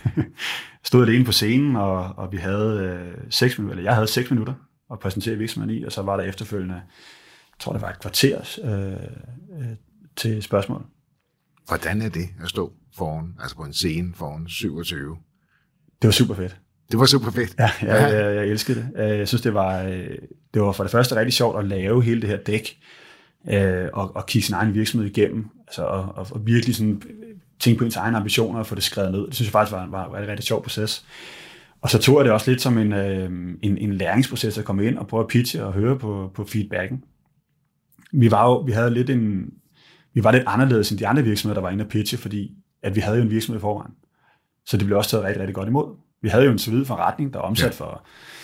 Stod alene på scenen, og, og vi havde øh, seks minutter, eller jeg havde seks minutter at præsentere virksomheden i, og så var der efterfølgende, jeg tror det var et kvarter øh, øh, til spørgsmål. Hvordan er det at stå foran, altså på en scene foran syvogtyve? Det var super fedt. Det var super fedt. Ja, jeg, ja. jeg, jeg elskede det. Jeg synes, det var, det var for det første rigtig sjovt at lave hele det her dæk, og, og kigge sin egen virksomhed igennem, altså, og, og virkelig sådan tænke på ens egne ambitioner og få det skrevet ned. Det synes jeg faktisk var, var, var en rigtig sjov proces. Og så tog jeg det også lidt som en, øh, en, en læringsproces at komme ind og prøve at pitche og høre på, på feedbacken. Vi var jo, vi havde lidt en, vi var lidt anderledes end de andre virksomheder, der var inde og pitche, fordi at vi havde jo en virksomhed i forvejen. Så det blev også taget rigtig, rigtig godt imod. Vi havde jo en solid forretning, der var omsat for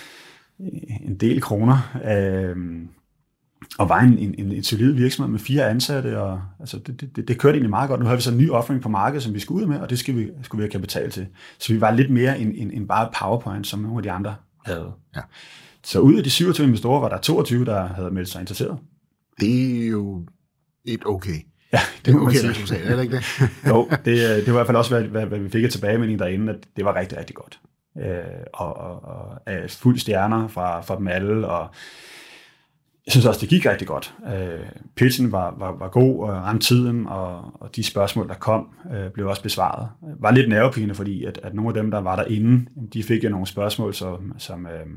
en del kroner, øh, og var en, en, en solid virksomhed med fire ansatte, og altså det, det, det kørte egentlig meget godt. Nu havde vi så en ny offering på markedet, som vi skulle ud med, og det skulle vi, skulle vi have kapital til. Så vi var lidt mere end, end, end bare PowerPoint, som nogle af de andre havde. Ja. Så ud af de syvogtyve investorer var der toogtyve, der havde meldt sig interesseret. Det er jo et okay. Ja, det må okay, man sige. Resultat, er det ikke det? Jo, det, det var i hvert fald også, hvad, hvad, hvad vi fik af tilbagemelding derinde, at det var rigtig, rigtig godt. Øh, og, og, og fuld stjerner fra, fra dem alle, og jeg synes også, det gik rigtig godt. Øh, pitchen var, var, var god, og ramte tiden, og, og de spørgsmål, der kom, øh, blev også besvaret. Var lidt nervepigende, fordi at, at nogle af dem, der var derinde, de fik jo nogle spørgsmål, som, som øh,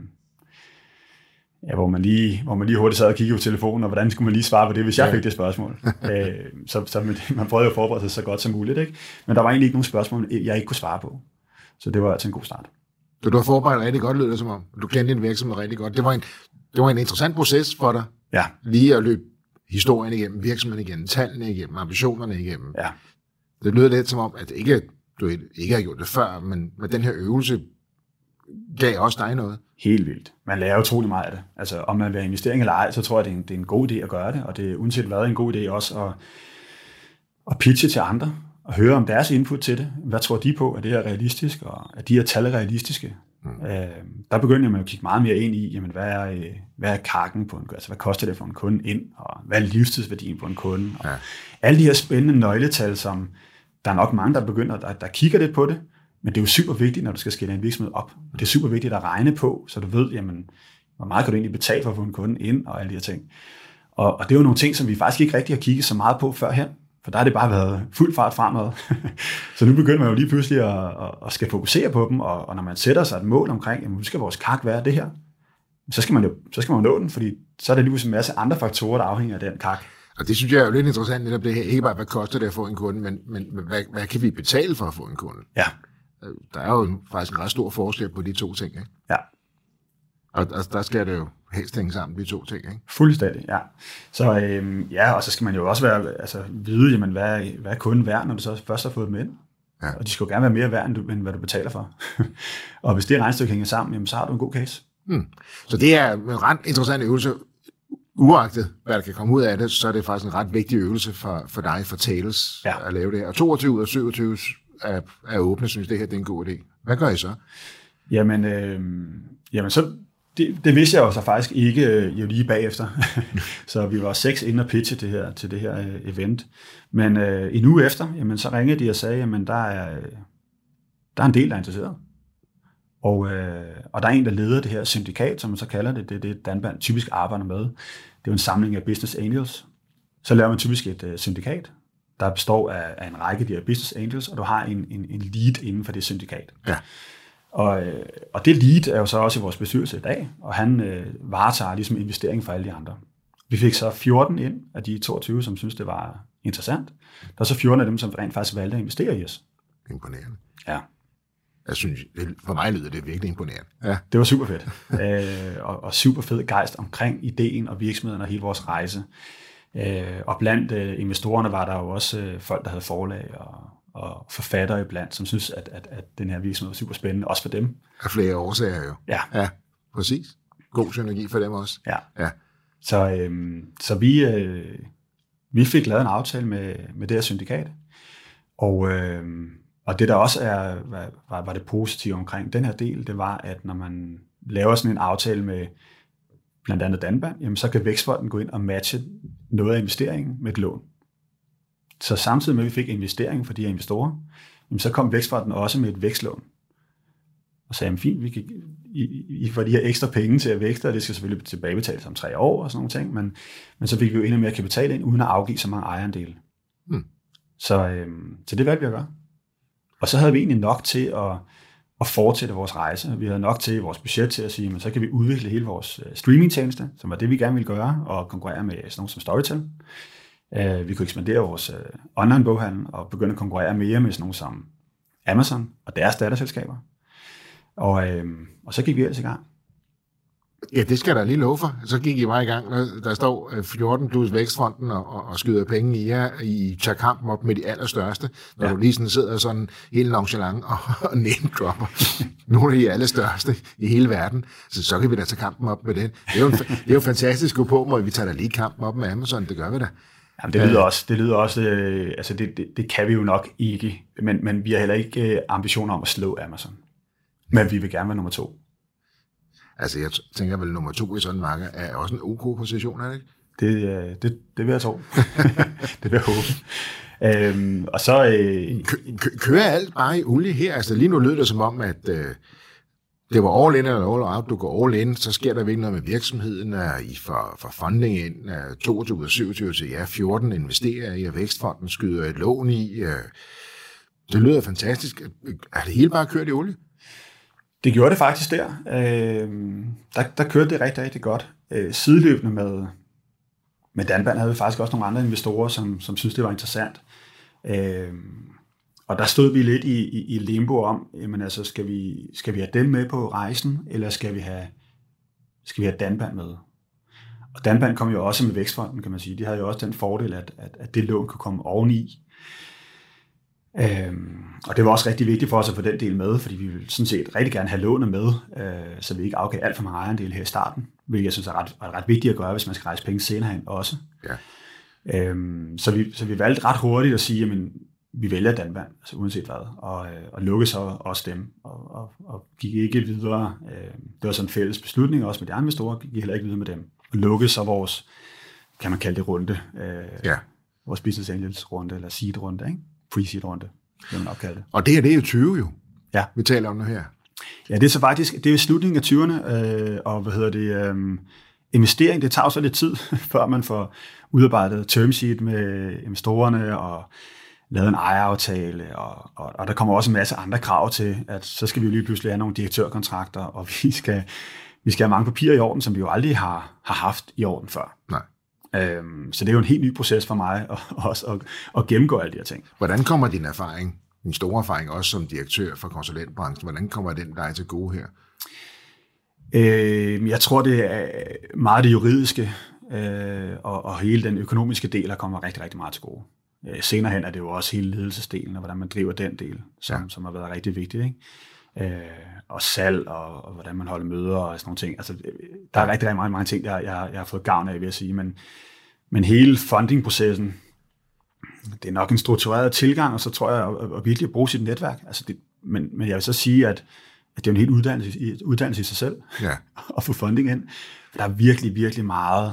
ja, hvor, man lige, hvor man lige hurtigt sad og kiggede på telefonen, og hvordan skulle man lige svare på det, hvis jeg fik det spørgsmål. øh, så, så man prøvede at forberede sig så godt som muligt, ikke? Men der var egentlig ikke nogen spørgsmål, jeg ikke kunne svare på. Så det var altså en god start. Så du har forberedt rigtig godt, lød det som om. Du kendte din virksomhed rigtig godt. Det var en, det var en interessant proces for dig. Ja. Lige at løbe historien igennem, virksomheden igennem, tallene igennem, ambitionerne igennem. Ja. Det lyder lidt som om, at ikke, du ikke har gjort det før, men med den her øvelse gav også dig noget. Helt vildt. Man lærer utrolig meget af det. Altså, om man vil have investering eller ej, så tror jeg, det er en, det er en god idé at gøre det, og det er uanset hvad en god idé også at, at pitche til andre, og høre om deres input til det. Hvad tror de på? Er det her realistisk? Og er de her tal realistiske? Mm. Øh, der begynder man at kigge meget mere ind i, jamen, hvad er, hvad er kakken på en kunde? Altså, hvad koster det for en kunde ind? Og hvad er livstidsværdien på en kunde? Og ja. Alle de her spændende nøgletal, som der er nok mange, der begynder, der, der kigger lidt på det, men det er jo super vigtigt, når du skal skille en virksomhed op. Det er super vigtigt at regne på, så du ved, jamen, hvor meget kan du egentlig betale for at få en kunde ind, og alle de her ting. Og, og det er jo nogle ting, som vi faktisk ikke rigtig har kigget så meget på førhen, for der har det bare været fuld fart fremad. Så nu begynder man jo lige pludselig at, at, at skal fokusere på dem, og, og når man sætter sig et mål omkring, jamen, nu skal vores kak være det her, så skal man jo så skal man jo nå den, fordi så er der lige pludselig en masse andre faktorer, der afhænger af den kak. Og det synes jeg er jo lidt interessant, netop det her. Ikke bare, hvad koster det at få en kunde, men, men hvad, hvad kan vi betale for at få en kunde? Ja. Der er jo faktisk en ret stor forskel på de to ting, ikke? Ja. Og altså, der skal det jo helst hænge sammen, de to ting, ikke? Fuldstændig, ja. Så øhm, ja, og så skal man jo også være, altså, vide, jamen, hvad, hvad er kunden værd, når du så først har fået dem ind. Ja. Og de skal jo gerne være mere værd, end, du, end hvad du betaler for. Og hvis det regnestykke hænger sammen, jamen, så har du en god case. Hmm. Så det er en ret interessant øvelse. Uagtet, hvad der kan komme ud af det, så er det faktisk en ret vigtig øvelse for, for dig, for Thales, ja. At lave det her. Og toogtyve ud af syvogtyve er, er åbne, synes det her det er en god idé. Hvad gør I så? Jamen, øh, jamen så, det, det vidste jeg jo så faktisk ikke øh, jo lige bagefter. Så vi var seks inde og pitche det her, til det her øh, event. Men øh, en uge efter, jamen, så ringede de og sagde, jamen der er, øh, der er en del, der er interesseret. Og, øh, og der er en, der leder det her syndikat, som man så kalder det. Det er det, Danban typisk arbejder med. Det er jo en samling af business angels. Så laver man typisk et øh, syndikat, der består af, af en række af de her business angels, og du har en, en, en lead inden for det syndikat. Ja. Og, øh, og det lead er jo så også i vores bestyrelse i dag, og han øh, varetager ligesom investering for alle de andre. Vi fik så fjorten ind af de toogtyve, som synes det var interessant. Der er så fjorten af dem, som rent faktisk valgte at investere i os. Imponerende. Ja. Jeg synes, for mig lyder det virkelig imponerende. Ja. Det var super fedt. øh, og, og super fed gejst omkring ideen og virksomheden og hele vores rejse. Øh, og blandt øh, investorerne var der jo også øh, folk, der havde forlag og, og forfattere iblandt, som synes, at, at, at den her virksomhed var super spændende, også for dem. Af flere årsager jo. Ja. Ja, præcis. God synergi for dem også. Ja. Ja. Så, øh, så vi, øh, vi fik lavet en aftale med, med det her syndikat, og øh, Og det, der også er, var, var det positive omkring den her del, det var, at når man laver sådan en aftale med blandt andet Danban, jamen så kan Vækstfonden gå ind og matche noget af investeringen med et lån. Så samtidig med, at vi fik investeringen for de her investorer, jamen så kom Vækstfonden også med et vækstlån. Og sagde, jamen fint, vi kan, I, I får de her ekstra penge til at vækste, og det skal selvfølgelig tilbagebetales om tre år og sådan nogle ting, men, men så fik vi jo endnu mere kapital ind, uden at afgive så mange ejerandele. Hmm. Så, øhm, så det valgte vi at gøre. Og så havde vi egentlig nok til at, at fortsætte vores rejse. Vi havde nok til i vores budget til at sige, men så kan vi udvikle hele vores streamingtjeneste, som var det, vi gerne ville gøre, og konkurrere med sådan nogle som Storytel. Øh, vi kunne ekspandere vores øh, online-boghandel og begynde at konkurrere mere med sådan nogle som Amazon og deres datterselskaber. Og, øh, og så gik vi ellers i gang. Ja, det skal der lige love for. Så gik I bare i gang. Der står fjorten plus Vækstfonden og, og, og skyder penge i jer. I tager kampen op med de allerstørste. Når ja. du lige sådan sidder sådan helt nonchalant og, og name-dropper nogle af de allerstørste i hele verden. Så så kan vi da tage kampen op med det. Det er jo, en, det er jo fantastisk at gå på, hvor vi tager da lige kampen op med Amazon. Det gør vi da. Jamen, det lyder også, det lyder også øh, altså det, det, det kan vi jo nok ikke. Men, men vi har heller ikke øh, ambitioner om at slå Amazon. Men vi vil gerne være nummer to. Altså, jeg tænker vel, nummer to i sådan en marked er også en OK position, er det ikke? Det, det, det vil jeg tro. Det vil jeg håbe. Øhm, og så... Øh, kø, kø, kører alt bare i olie her? Altså, lige nu lød det som om, at øh, det var all in eller all out. Du går all in, så sker der virkelig noget med virksomheden. Er I får, får funding ind, er toogtyve ud af syvogtyve til ja, fjorten investerer i, og Vækstfonden skyder et lån i. Øh, det lyder fantastisk. Er det hele bare kørt i olie? Det gjorde det faktisk der. Øh, der, der kørte det rigtig, rigtig godt. Øh, sideløbende med, med Danban havde vi faktisk også nogle andre investorer, som, som synes det var interessant. Øh, og der stod vi lidt i, i, i limbo om, jamen altså, skal vi, skal vi have dem med på rejsen, eller skal vi have, skal vi have Danban med? Og Danban kom jo også med Vækstfonden, kan man sige. De havde jo også den fordel, at, at, at det lån kunne komme oveni. Øhm, og det var også rigtig vigtigt for os at få den del med, fordi vi ville sådan set rigtig gerne have lånet med, øh, så vi ikke afgav alt for mange ejendele her i starten, hvilket jeg synes er ret, er ret vigtigt at gøre, hvis man skal rejse penge senere hen også. Ja. Øhm, så, vi, så vi valgte ret hurtigt at sige, jamen, vi vælger Danban, altså uanset hvad, og, øh, og lukke så også dem, og, og, og gik ikke videre. Øh, det var sådan en fælles beslutning også med de andre investorer, gik heller ikke videre med dem. Og lukke så vores, kan man kalde det runde, øh, ja. vores business angels runde, eller seed runde, ikke? Pre-seed-runde, vil man opkalde det. Og det her, det er jo tyve jo, ja. vi taler om nu her. Ja, det er så faktisk, det er jo slutningen af tyverne, øh, og hvad hedder det, øh, investering, det tager jo så lidt tid, før man får udarbejdet term sheet med investorerne, og lavet en ejeraftale, og, og, og der kommer også en masse andre krav til, at så skal vi jo lige pludselig have nogle direktørkontrakter, og vi skal, vi skal have mange papirer i orden, som vi jo aldrig har, har haft i orden før. Nej. Øhm, så det er jo en helt ny proces for mig at, også at, at gennemgå alle de her ting. Hvordan kommer din erfaring, din store erfaring også som direktør for konsulentbranchen, hvordan kommer den dig til gode her? Øh, jeg tror, det er meget det juridiske, øh, og, og hele den økonomiske del, der kommer rigtig, rigtig meget til gode. Øh, senere hen er det jo også hele ledelsesdelen, og hvordan man driver den del, som, ja. som har været rigtig vigtigt, ikke? Øh, og salg, og, og hvordan man holder møder og sådan nogle ting. Altså, der er rigtig, rigtig mange, mange ting, jeg, jeg, jeg har fået gavn af, vil jeg sige. Men, men hele funding-processen, det er nok en struktureret tilgang, og så tror jeg, at, at virkelig bruge sit netværk. Altså det, men, men jeg vil så sige, at, at det er en helt uddannelse, uddannelse i sig selv, ja. at få funding ind. For der er virkelig, virkelig meget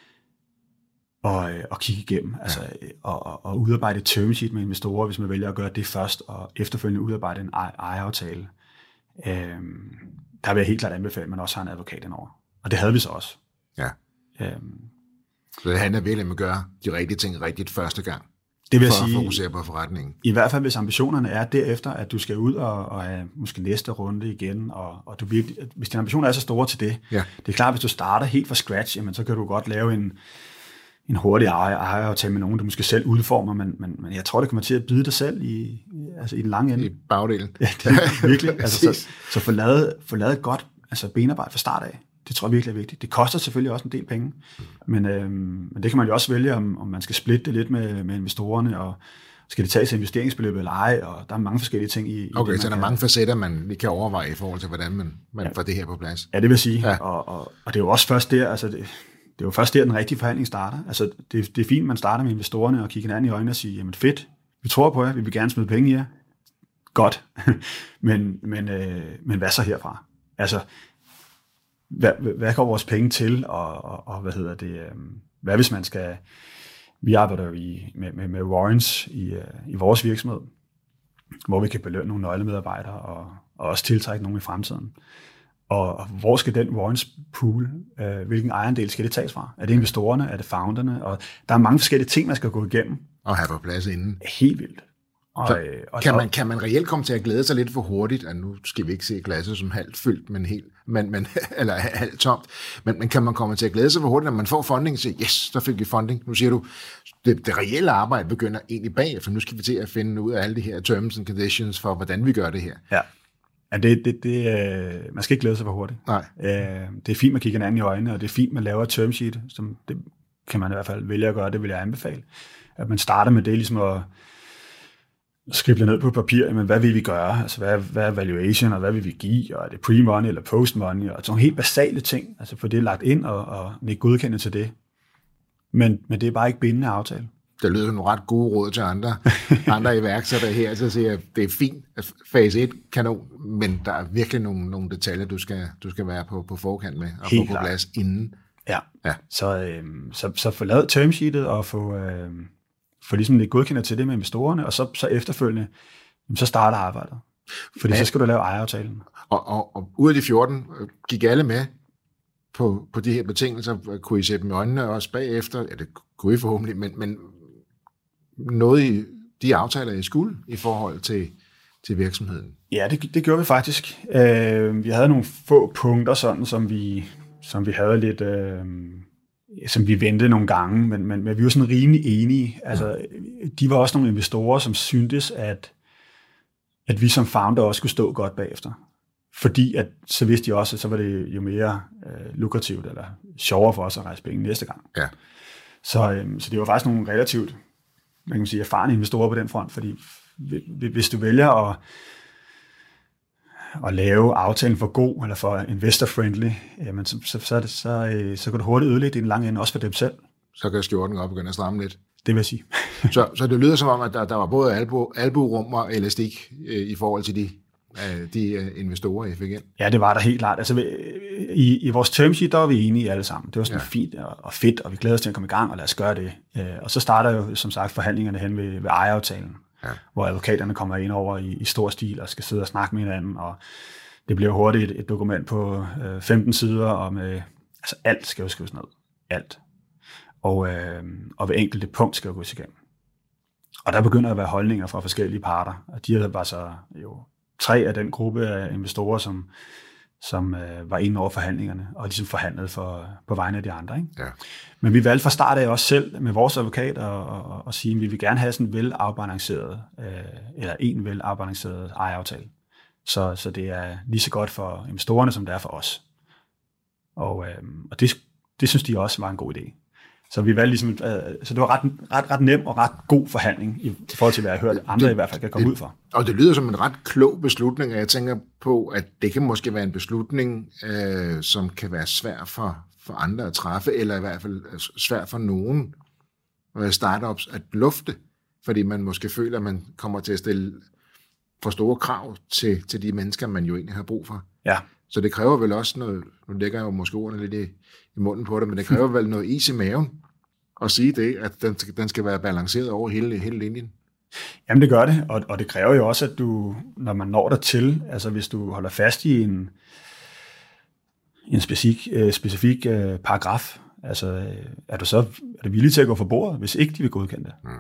at, at kigge igennem. Ja. Altså, og, og udarbejde et term sheet med investorer, hvis man vælger at gøre det først, og efterfølgende udarbejde en ejeraftale. Øhm, der vil jeg helt klart anbefale, at man også har en advokat indover. Og det havde vi så også. Ja. Øhm, så det handler virkelig om at gøre de rigtige ting rigtigt første gang. Det vil jeg for sige, at fokusere på forretningen. I hvert fald, hvis ambitionerne er derefter, at du skal ud og, og have måske næste runde igen, og, og du virkelig, hvis dine ambitioner er så store til det, ja. det er klart, hvis du starter helt fra scratch, jamen, så kan du godt lave en, en hurtig ejeraftale med nogen, du måske selv udformer, men, men, men jeg tror, det kommer til at byde dig selv i, altså i den lange ende. I bagdelen. Ja, det er virkelig. altså, så så få lavet, få lavet godt altså benarbejde fra start af. Det tror jeg virkelig er vigtigt. Det koster selvfølgelig også en del penge, men, øhm, men det kan man jo også vælge, om, om man skal splitte det lidt med, med investorerne, og skal det tages investeringsbeløb eller ej, og der er mange forskellige ting i, i okay, det, så der er mange facetter, man kan overveje i forhold til, hvordan man, man ja. får det her på plads. Ja, det vil sige, ja. og, og, og det er jo også først der, altså det, det er jo først der, den rigtige forhandling starter. Altså det, det er fint, man starter med investorerne og kigger hinanden i øjnene og siger, jamen fedt, vi tror på jer, vi vil gerne smide penge i jer. Godt, men, men, øh, men hvad så herfra? Altså, Hvad, hvad går vores penge til, og, og, og hvad hedder det, hvad hvis man skal, vi arbejder i, med, med, med warrants i, i vores virksomhed, hvor vi kan belønne nogle nøglemedarbejdere, og, og også tiltrække nogle i fremtiden. Og, og hvor skal den warrants pool, øh, hvilken ejendel skal det tages fra? Er det investorerne, er det founderne? Og der er mange forskellige ting, man skal gå igennem. Og have på plads inden. Helt vildt. Og, så, øh, og, kan, man, kan man reelt komme til at glæde sig lidt for hurtigt, at nu skal vi ikke se glasset som halvt fyldt, men helt, men, men, eller halvt tomt, men, men kan man komme til at glæde sig for hurtigt, når man får funding, og siger, yes, så fik vi funding. Nu siger du, det, det reelle arbejde begynder egentlig bagefter. Nu skal vi til at finde ud af alle de her terms and conditions for, hvordan vi gør det her. Ja, ja det, det, det, øh, man skal ikke glæde sig for hurtigt. Nej. Øh, det er fint, man kigger hinanden i øjnene, og det er fint, man laver et term sheet, som det kan man i hvert fald vælge at gøre, det vil jeg anbefale. At man starter med det, ligesom at skrible ned på papir, men hvad vil vi gøre? Altså, hvad er, hvad er valuation, og hvad vil vi give? Og er det pre-money eller post-money? Og sådan nogle helt basale ting, altså få det lagt ind og, og ikke godkende til det. Men, men det er bare ikke bindende aftale. Der lyder nogle ret gode råd til andre, andre iværksættere her, så siger jeg, det er fint, at fase et kanon, men der er virkelig nogle, nogle detaljer, du skal, du skal være på, på forkant med, og helt få på plads inden. Ja, ja. Så, øh, så, så få lavet termsheetet, og få, øh, få ligesom lidt godkender til det med investorerne, og så, så efterfølgende, så starter arbejdet. Fordi ja. Så skal du lave ejeraftalen. Og, og, og ud af de fjorten, gik alle med på, på de her betingelser, kunne I sætte dem i øjnene også bagefter? Ja, det kunne I forhåbentlig, men, men noget i de aftaler, I skulle i forhold til, til virksomheden? Ja, det, det gjorde vi faktisk. Øh, vi havde nogle få punkter, sådan, som, vi, som vi havde lidt, øh, som vi ventede nogle gange, men, men, men vi var sådan rimelig enige. Altså, de var også nogle investorer, som syntes, at, at vi som founder også skulle stå godt bagefter. Fordi at, så vidste de også, at så var det jo mere øh, lukrativt eller sjovere for os at rejse penge næste gang. Ja. Så, øh, så det var faktisk nogle relativt, man kan sige, erfarne investorer på den front, fordi hvis du vælger at, at lave aftalen for god eller for investor-friendly, jamen så, så, så, så, så, så kan du hurtigt ødelægge det en lang ende, også for dem selv. Så kan skjorten godt begynde at stramme lidt. Det vil jeg sige. så, så det lyder som om, at der, der var både albu, alburum og elastik øh, i forhold til de de investorer, I fik ind? Ja, det var der helt klart. Altså, i, i vores termsheet, der var vi enige alle sammen. Det var sådan ja. fint og, og fedt, og vi glæder os til at komme i gang, og lad os gøre det. Og så starter jo, som sagt, forhandlingerne hen ved, ved ejeraftalen, ja. Hvor advokaterne kommer ind over i, i stor stil og skal sidde og snakke med hinanden, og det bliver hurtigt et, et dokument på øh, femten sider, og med, altså alt skal jo skrives ned. Alt. Og, øh, og ved enkelte punkt skal jo gås igennem. Og der begynder at være holdninger fra forskellige parter, og de var så jo tre af den gruppe af investorer, som, som øh, var inde over forhandlingerne, og ligesom forhandlede for, på vegne af de andre. Ikke? Ja. Men vi valgte fra start af også selv med vores advokat at, at, at sige, at vi vil gerne have sådan en velafbalanceret, øh, eller en velafbalanceret ejeaftale. Så, så det er lige så godt for investorerne, som det er for os. Og, øh, og det, det synes de også var en god idé. Så vi valgte ligesom, øh, så det var ret, ret, ret nem og ret god forhandling i forhold til, hvad jeg har hørt andre det, i hvert fald kan komme det, ud for. Og det lyder som en ret klog beslutning, og jeg tænker på, at det kan måske være en beslutning, øh, som kan være svær for, for andre at træffe, eller i hvert fald svær for nogen startups at lufte, fordi man måske føler, at man kommer til at stille for store krav til, til de mennesker, man jo egentlig har brug for. Ja. Så det kræver vel også noget, nu lægger jeg jo måske ordene lidt i, i munden på det, men det kræver vel noget is i maven at sige det, at den, den skal være balanceret over hele, hele linjen. Jamen det gør det, og, og det kræver jo også, at du, når man når der til, altså hvis du holder fast i en, en specifik, øh, specifik øh, paragraf, altså er du så er du villig til at gå for bordet, hvis ikke de vil godkende det? Mm.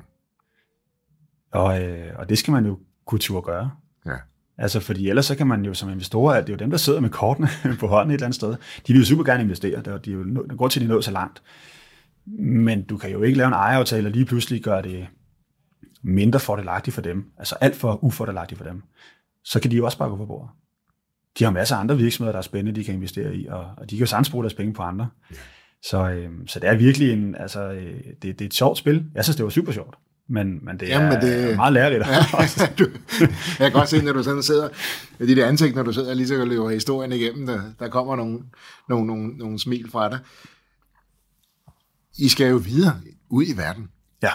Og, øh, og det skal man jo kunne turde gøre. Ja. Altså, fordi ellers så kan man jo som investorer, at det er jo dem, der sidder med kortene på hånden et eller andet sted. De vil jo super gerne investere, de er jo godt til, de nåede så langt. Men du kan jo ikke lave en ejeraftale, og lige pludselig gøre det mindre fordelagtigt for dem. Altså alt for ufordelagtigt for dem. Så kan de jo også bare gå på bordet. De har masser af andre virksomheder, der er spændende, de kan investere i, og, og de kan jo sagtens bruge deres penge på andre. Ja. Så, øh, så det er virkelig en, altså, øh, det, det er et sjovt spil. Jeg synes, det var super sjovt. Men, men det Jamen, er det, meget lærerigt. Ja, du, jeg kan godt se, når du sådan sidder med de der ansigt, når du sidder lige så løber historien igennem, der, der kommer nogle, nogle, nogle, nogle smil fra dig. I skal jo videre ud i verden. Ja.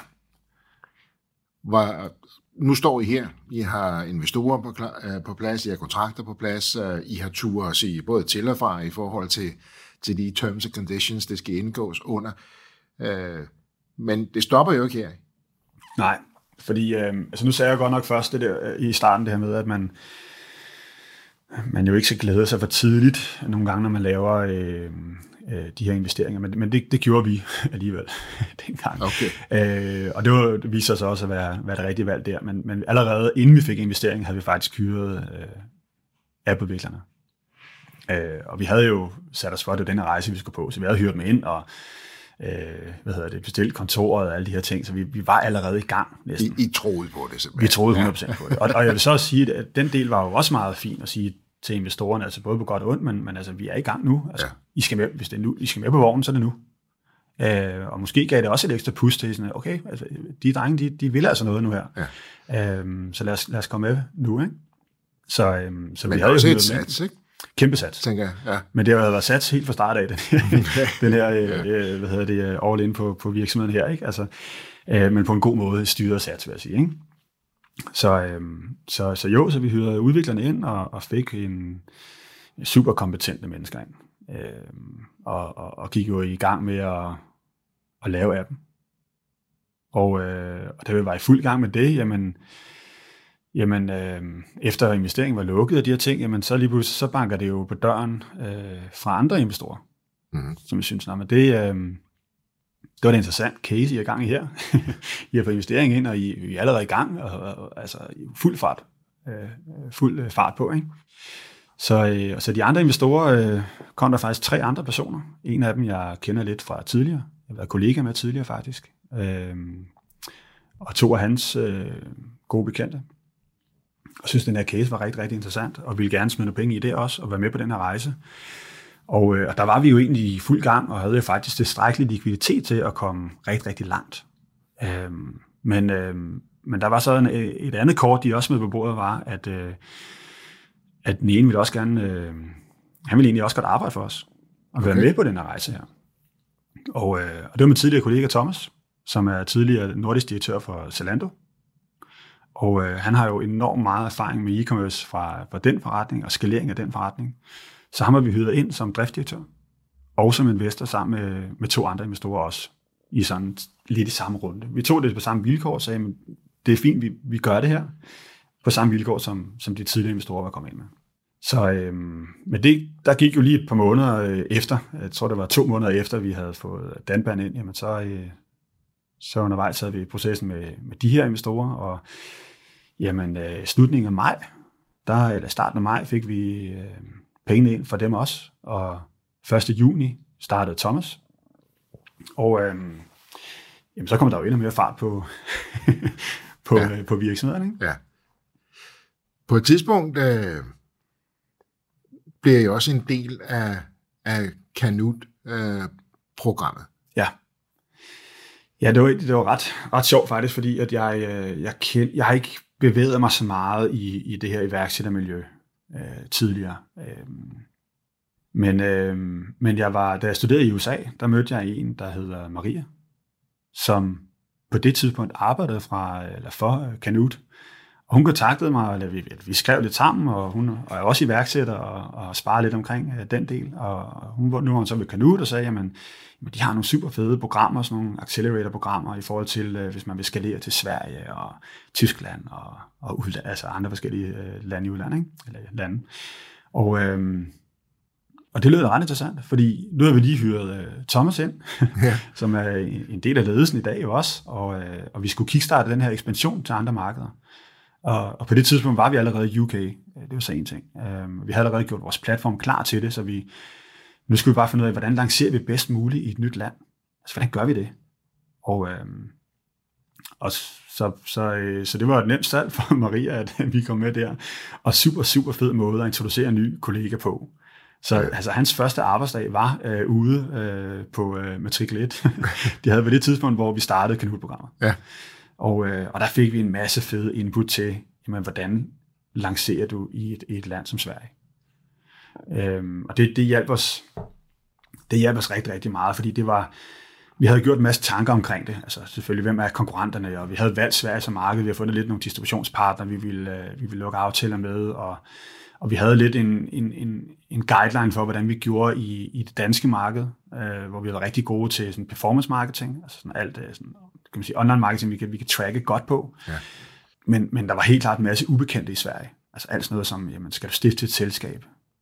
Hvor, nu står I her. I har investorer på, på plads, I har kontrakter på plads, I har tur at sige både til og fra i forhold til, til de terms and conditions, det skal indgås under. Men det stopper jo ikke her. Nej, fordi øh, altså nu sagde jeg godt nok først det der, i starten det her med, at man, man jo ikke skal glæde sig for tidligt nogle gange, når man laver øh, øh, de her investeringer, men, men det, det gjorde vi alligevel dengang. Okay. Øh, og det, var, det viste sig også at være, være det rigtige valg der, men, men allerede inden vi fik investeringen, havde vi faktisk hyret øh, appudviklerne. Øh, og vi havde jo sat os for, at det var den her rejse, vi skulle på, så vi havde hyret dem ind, og øh, hvad hedder det, bestilt kontoret og alle de her ting, så vi, vi var allerede i gang næsten. I, I troede på det simpelthen? Vi troede hundrede procent på det. Og, og jeg vil så også sige, at den del var jo også meget fin at sige til investorerne, altså både på godt og ondt, men, men altså, vi er i gang nu. Altså, ja. I skal med, hvis det er nu, I skal med på vognen, så er det nu. Øh, og måske gav det også et ekstra push til sådan, okay, altså, de drenge, de, de vil altså noget nu her. Ja. Øh, så lad os, lad os komme med nu, ikke? Så, øh, så men vi havde også jo et sats, ikke? Kæmpe sats. Tænker jeg, ja. Men det har været sats helt fra start af, den her, den her øh, hvad hedder det, all in på, på virksomheden her, ikke? Altså, øh, men på en god måde styret sats, vil jeg sige, ikke? Så, øh, så, så jo, så vi hyrede udviklerne ind og, og fik en super kompetente mennesker ind. Øh, og, og, og gik jo i gang med at, at lave appen. Og, øh, og da vi var i fuld gang med det, jamen, jamen øh, efter investeringen var lukket og de her ting, jamen så lige pludselig så banker det jo på døren øh, fra andre investorer, mm-hmm. som vi synes, men det, øh, det var en interessant case, I er i gang i her. I har fået investering ind, og I, I er allerede i gang, og, og, altså fuld fart, øh, fuld fart på, ikke? Så, øh, så de andre investorer øh, kom der faktisk tre andre personer. En af dem, jeg kender lidt fra tidligere. Jeg har været kollega med tidligere, faktisk. Øh, og to af hans øh, gode bekendte. Og synes, den her case var rigtig, rigtig interessant, og ville gerne smide nogle penge i det også, og være med på den her rejse. Og, øh, og der var vi jo egentlig i fuld gang, og havde jo faktisk tilstrækkelig likviditet til at komme rigtig, rigtig langt. Øh, men, øh, men der var så en, et andet kort, de også med på bordet, var, at øh, at den ene ville også gerne, øh, han ville egentlig også godt arbejde for os, og okay. være med på den her rejse her. Og, øh, og det var min tidligere kollega Thomas, som er tidligere nordisk direktør for Zalando. Og øh, han har jo enormt meget erfaring med e-commerce fra, fra den forretning, og skalering af den forretning. Så ham har vi hyret ind som driftsdirektør, og som investor sammen med, med to andre investorer også, i sådan lidt i samme runde. Vi tog det på samme vilkår og sagde, men det er fint, vi, vi gør det her, på samme vilkår, som, som de tidligere investorer var kommet ind med. Så øhm, men det, der gik jo lige et par måneder øh, efter, jeg tror det var to måneder efter, vi havde fået Danban ind, jamen så, øh, så undervejs havde vi processen med, med de her investorer, og jamen øh, slutningen af maj, der, eller starten af maj, fik vi øh, pengene ind fra dem også, og første juni startede Thomas, og øh, jamen, så kom der jo endnu mere fart på, på, ja. øh, på virksomheden, ikke? Ja. På et tidspunkt øh, bliver jeg også en del af, af Canut-programmet. Øh, ja. Ja, det var, det var ret, ret sjovt faktisk, fordi at jeg, jeg, kend, jeg har ikke bevæget mig så meget i, i det her iværksættermiljø øh, tidligere. Øh, men, øh, men jeg var, da jeg studerede i U S A, der mødte jeg en, der hedder Maria, som på det tidspunkt arbejdede fra, eller for Canut. Og hun kontaktede mig, eller vi, vi skrev lidt sammen, og hun og er også iværksætter og, og sparer lidt omkring uh, den del. Og hun, nu var hun så ved Canut og sagde, jamen, jamen de har nogle super fede programmer, sådan nogle accelerator-programmer i forhold til, uh, hvis man vil skalere til Sverige og Tyskland og, og udland, altså andre forskellige uh, lande i udlandet, ikke? Eller lande. Og, øhm, og det lød ret interessant, fordi nu har vi lige hyret uh, Thomas ind, ja. som er en del af ledelsen i dag jo også, og, uh, og vi skulle kickstarte den her ekspansion til andre markeder. Og, og på det tidspunkt var vi allerede i U K. Det var så en ting. Um, vi havde allerede gjort vores platform klar til det, så vi, nu skulle vi bare finde ud af, hvordan lancerer vi bedst muligt i et nyt land. Altså, hvordan gør vi det? Og, um, og så, så, så det var et nemt salg for Maria, at vi kom med der. Og super, super fed måde at introducere en ny kollega på. Så ja. altså, hans første arbejdsdag var øh, ude øh, på øh, matrikel et. De havde på det tidspunkt, hvor vi startede Canut-programmet. Ja. Og, øh, og der fik vi en masse fede input til, jamen, hvordan lancerer du i et, i et land som Sverige. Øhm, og det, det hjalp os, det hjalp os rigtig, rigtig meget, fordi det var, vi havde gjort en masse tanker omkring det. Altså selvfølgelig, hvem er konkurrenterne, og vi havde valgt Sverige som marked, vi havde fundet lidt nogle distributionspartnere, vi ville, øh, vi ville lukke aftaler med, og, og vi havde lidt en, en, en, en guideline for, hvordan vi gjorde i, i det danske marked, øh, hvor vi var rigtig gode til sådan performance marketing, altså sådan alt sådan, kan man sige, online marketing, vi kan, vi kan tracke godt på. Ja. Men, men der var helt klart en masse ubekendte i Sverige. Altså alt sådan noget som, jamen, skal du stifte et selskab?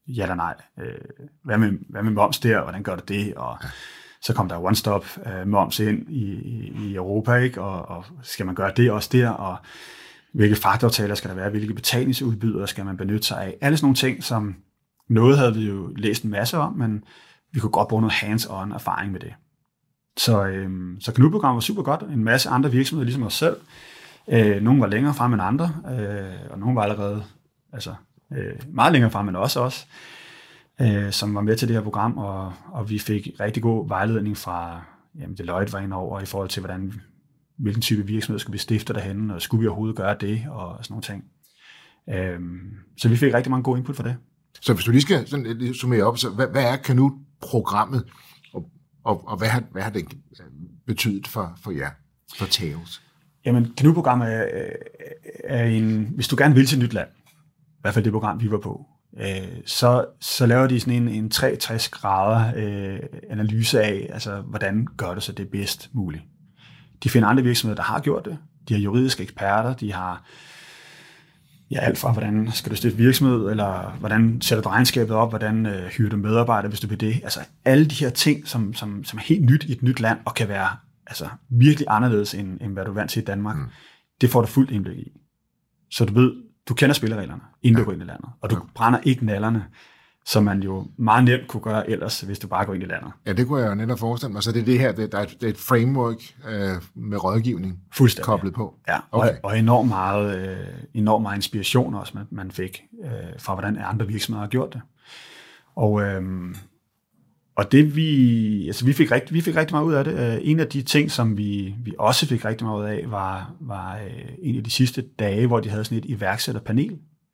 ja eller nej. Øh, hvad, med, hvad med moms der? Hvordan gør du det? Og ja. Så kom der one-stop øh, moms ind i, i, i Europa, ikke? Og, og skal man gøre det også der? Og hvilke fragtaftaler skal der være? Hvilke betalingsudbydere skal man benytte sig af? Alle sådan nogle ting, som noget havde vi jo læst en masse om, men vi kunne godt bruge noget hands-on erfaring med det. Så, øh, så Knud-programmet var super godt. En masse andre virksomheder, ligesom os selv. Øh, nogle var længere frem end andre, øh, og nogle var allerede altså, øh, meget længere frem end os også, øh, som var med til det her program, og, og vi fik rigtig god vejledning fra, jamen Deloitte var inde over i forhold til, hvordan, hvilken type virksomhed skulle vi stifte derhenne, og skulle vi overhovedet gøre det, og sådan nogle ting. Øh, så vi fik rigtig mange gode input for det. Så hvis du lige skal sådan lidt summere op, så hvad, hvad er Knud-programmet, og, og, og hvad, har, hvad har det betydet for, for jer, for Theos? Jamen, Knud-programmet er, er en, hvis du gerne vil til et nyt land, i hvert fald det program, vi var på, øh, så, så laver de sådan en, en tre hundrede og tres grader øh, analyse af, altså, hvordan gør det så det bedst muligt. De finder andre virksomheder, der har gjort det. De har juridiske eksperter, de har ja, alt fra, hvordan skal du stifte virksomhed, eller hvordan sætter du regnskabet op, hvordan øh, hyrer du medarbejdere, hvis du vil det. Altså alle de her ting, som, som, som er helt nyt i et nyt land, og kan være altså, virkelig anderledes, end, end hvad du er vant til i Danmark, mm. det får du fuldt indblik i. Så du ved, du kender spillereglerne, inden ja. du går ind i landet, og du ja. brænder ikke nallerne, som man jo meget nemt kunne gøre ellers, hvis du bare går ind i landet. Ja, det kunne jeg jo netop forestille mig. Så det er det her, det, der er et, det er et framework øh, med rådgivning koblet på. Ja, okay. og, og enormt meget, øh, enormt meget inspiration også, man, man fik øh, fra, hvordan andre virksomheder har gjort det. Og, øh, og det vi, altså vi fik, rigtig, vi fik rigtig meget ud af det. En af de ting, som vi, vi også fik rigtig meget ud af, var, var øh, en af de sidste dage, hvor de havde sådan et iværksætterpanel,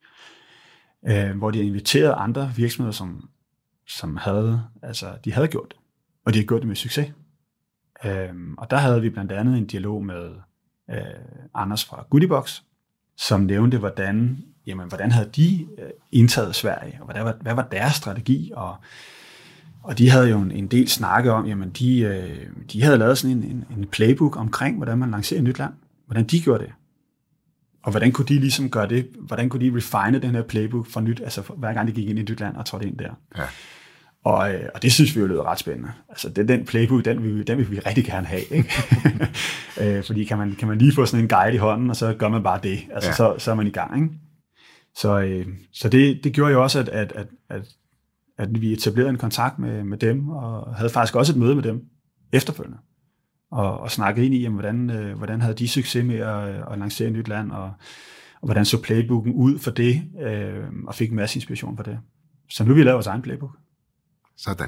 Øh, hvor de havde inviteret andre virksomheder, som, som havde, altså, de havde gjort det, og de havde gjort det med succes. Øh, og der havde vi blandt andet en dialog med øh, Anders fra Goodiebox, som nævnte, hvordan, jamen, hvordan havde de øh, indtaget Sverige, og hvad var, hvad var deres strategi, og, og de havde jo en, en del snakke om, jamen, de, øh, de havde lavet sådan en, en, en playbook omkring, hvordan man lancerer et nyt land, hvordan de gjorde det. Og hvordan kunne de ligesom gøre det? Hvordan kunne de refine den her playbook for nyt, altså for, hver gang de gik ind i et nyt land og trådte ind der? Ja. Og, øh, og det synes vi jo lød ret spændende. Altså det, den playbook, den vil, den vil vi rigtig gerne have, ikke? øh, fordi kan man, kan man lige få sådan en guide i hånden, og så gør man bare det. Altså ja. så, så er man i gang, ikke? Så, øh, så det, det gjorde jo også, at, at, at, at, at vi etablerede en kontakt med, med dem, og havde faktisk også et møde med dem efterfølgende. Og, og snakke ind i, jamen, hvordan, øh, hvordan havde de succes med at, at lancere et nyt land, og, og hvordan så playbooken ud for det, øh, og fik en masse inspiration for det. Så nu vil vi lave vores egen playbook. Sådan.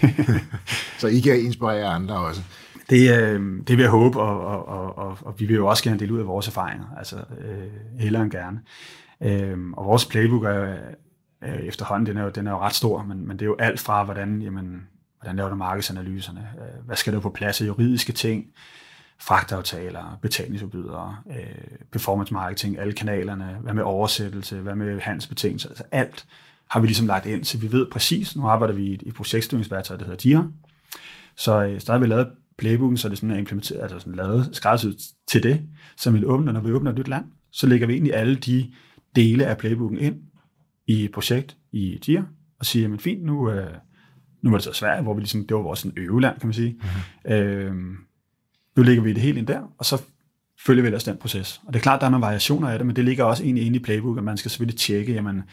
Så I kan inspirere andre også. Det, øh, det vil jeg håbe, og, og, og, og, og vi vil jo også gerne dele ud af vores erfaringer, altså øh, hellere end gerne. Øh, og vores playbook er øh, efterhånden, den er, jo, den er jo ret stor, men, men det er jo alt fra, hvordan, jamen, hvordan laver du markedsanalyserne, hvad skal der på plads af juridiske ting, fragtaftaler, betalingsudbydere, performance marketing, alle kanalerne, hvad med oversættelse, hvad med handelsbetingelser, altså alt har vi ligesom lagt ind, så vi ved præcis, nu arbejder vi i et projektstyringsværktøj, der hedder D I R A, så, så har vi lavet playbooken, så det sådan er implementeret, altså sådan lavet skræddersyet til det, så vi åbner, når vi åbner et nyt land, så lægger vi egentlig alle de dele af playbooken ind i et projekt i D I R A, og siger, men fint, nu Nu var det så Sverige, hvor vi ligesom, det var vores sådan øveland, kan man sige. Mm-hmm. Øhm, nu lægger vi det helt ind der, og så følger vi ellers den proces. Og det er klart, der er nogle variationer af det, men det ligger også egentlig inde i playbook, at man skal selvfølgelig tjekke, jamen,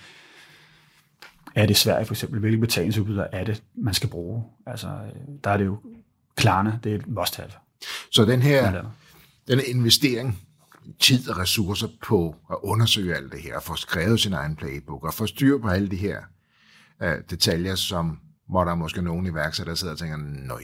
er det Sverige for eksempel, hvilke betalingsudbydere er det, man skal bruge? Altså, der er det jo klarne, det er et must have. Så den her, den investering, tid og ressourcer på at undersøge alt det her, og få skrevet sin egen playbook, og få styr på alle de her uh, detaljer, som hvor der er måske nogen iværksætter, der sidder og tænker, nøj,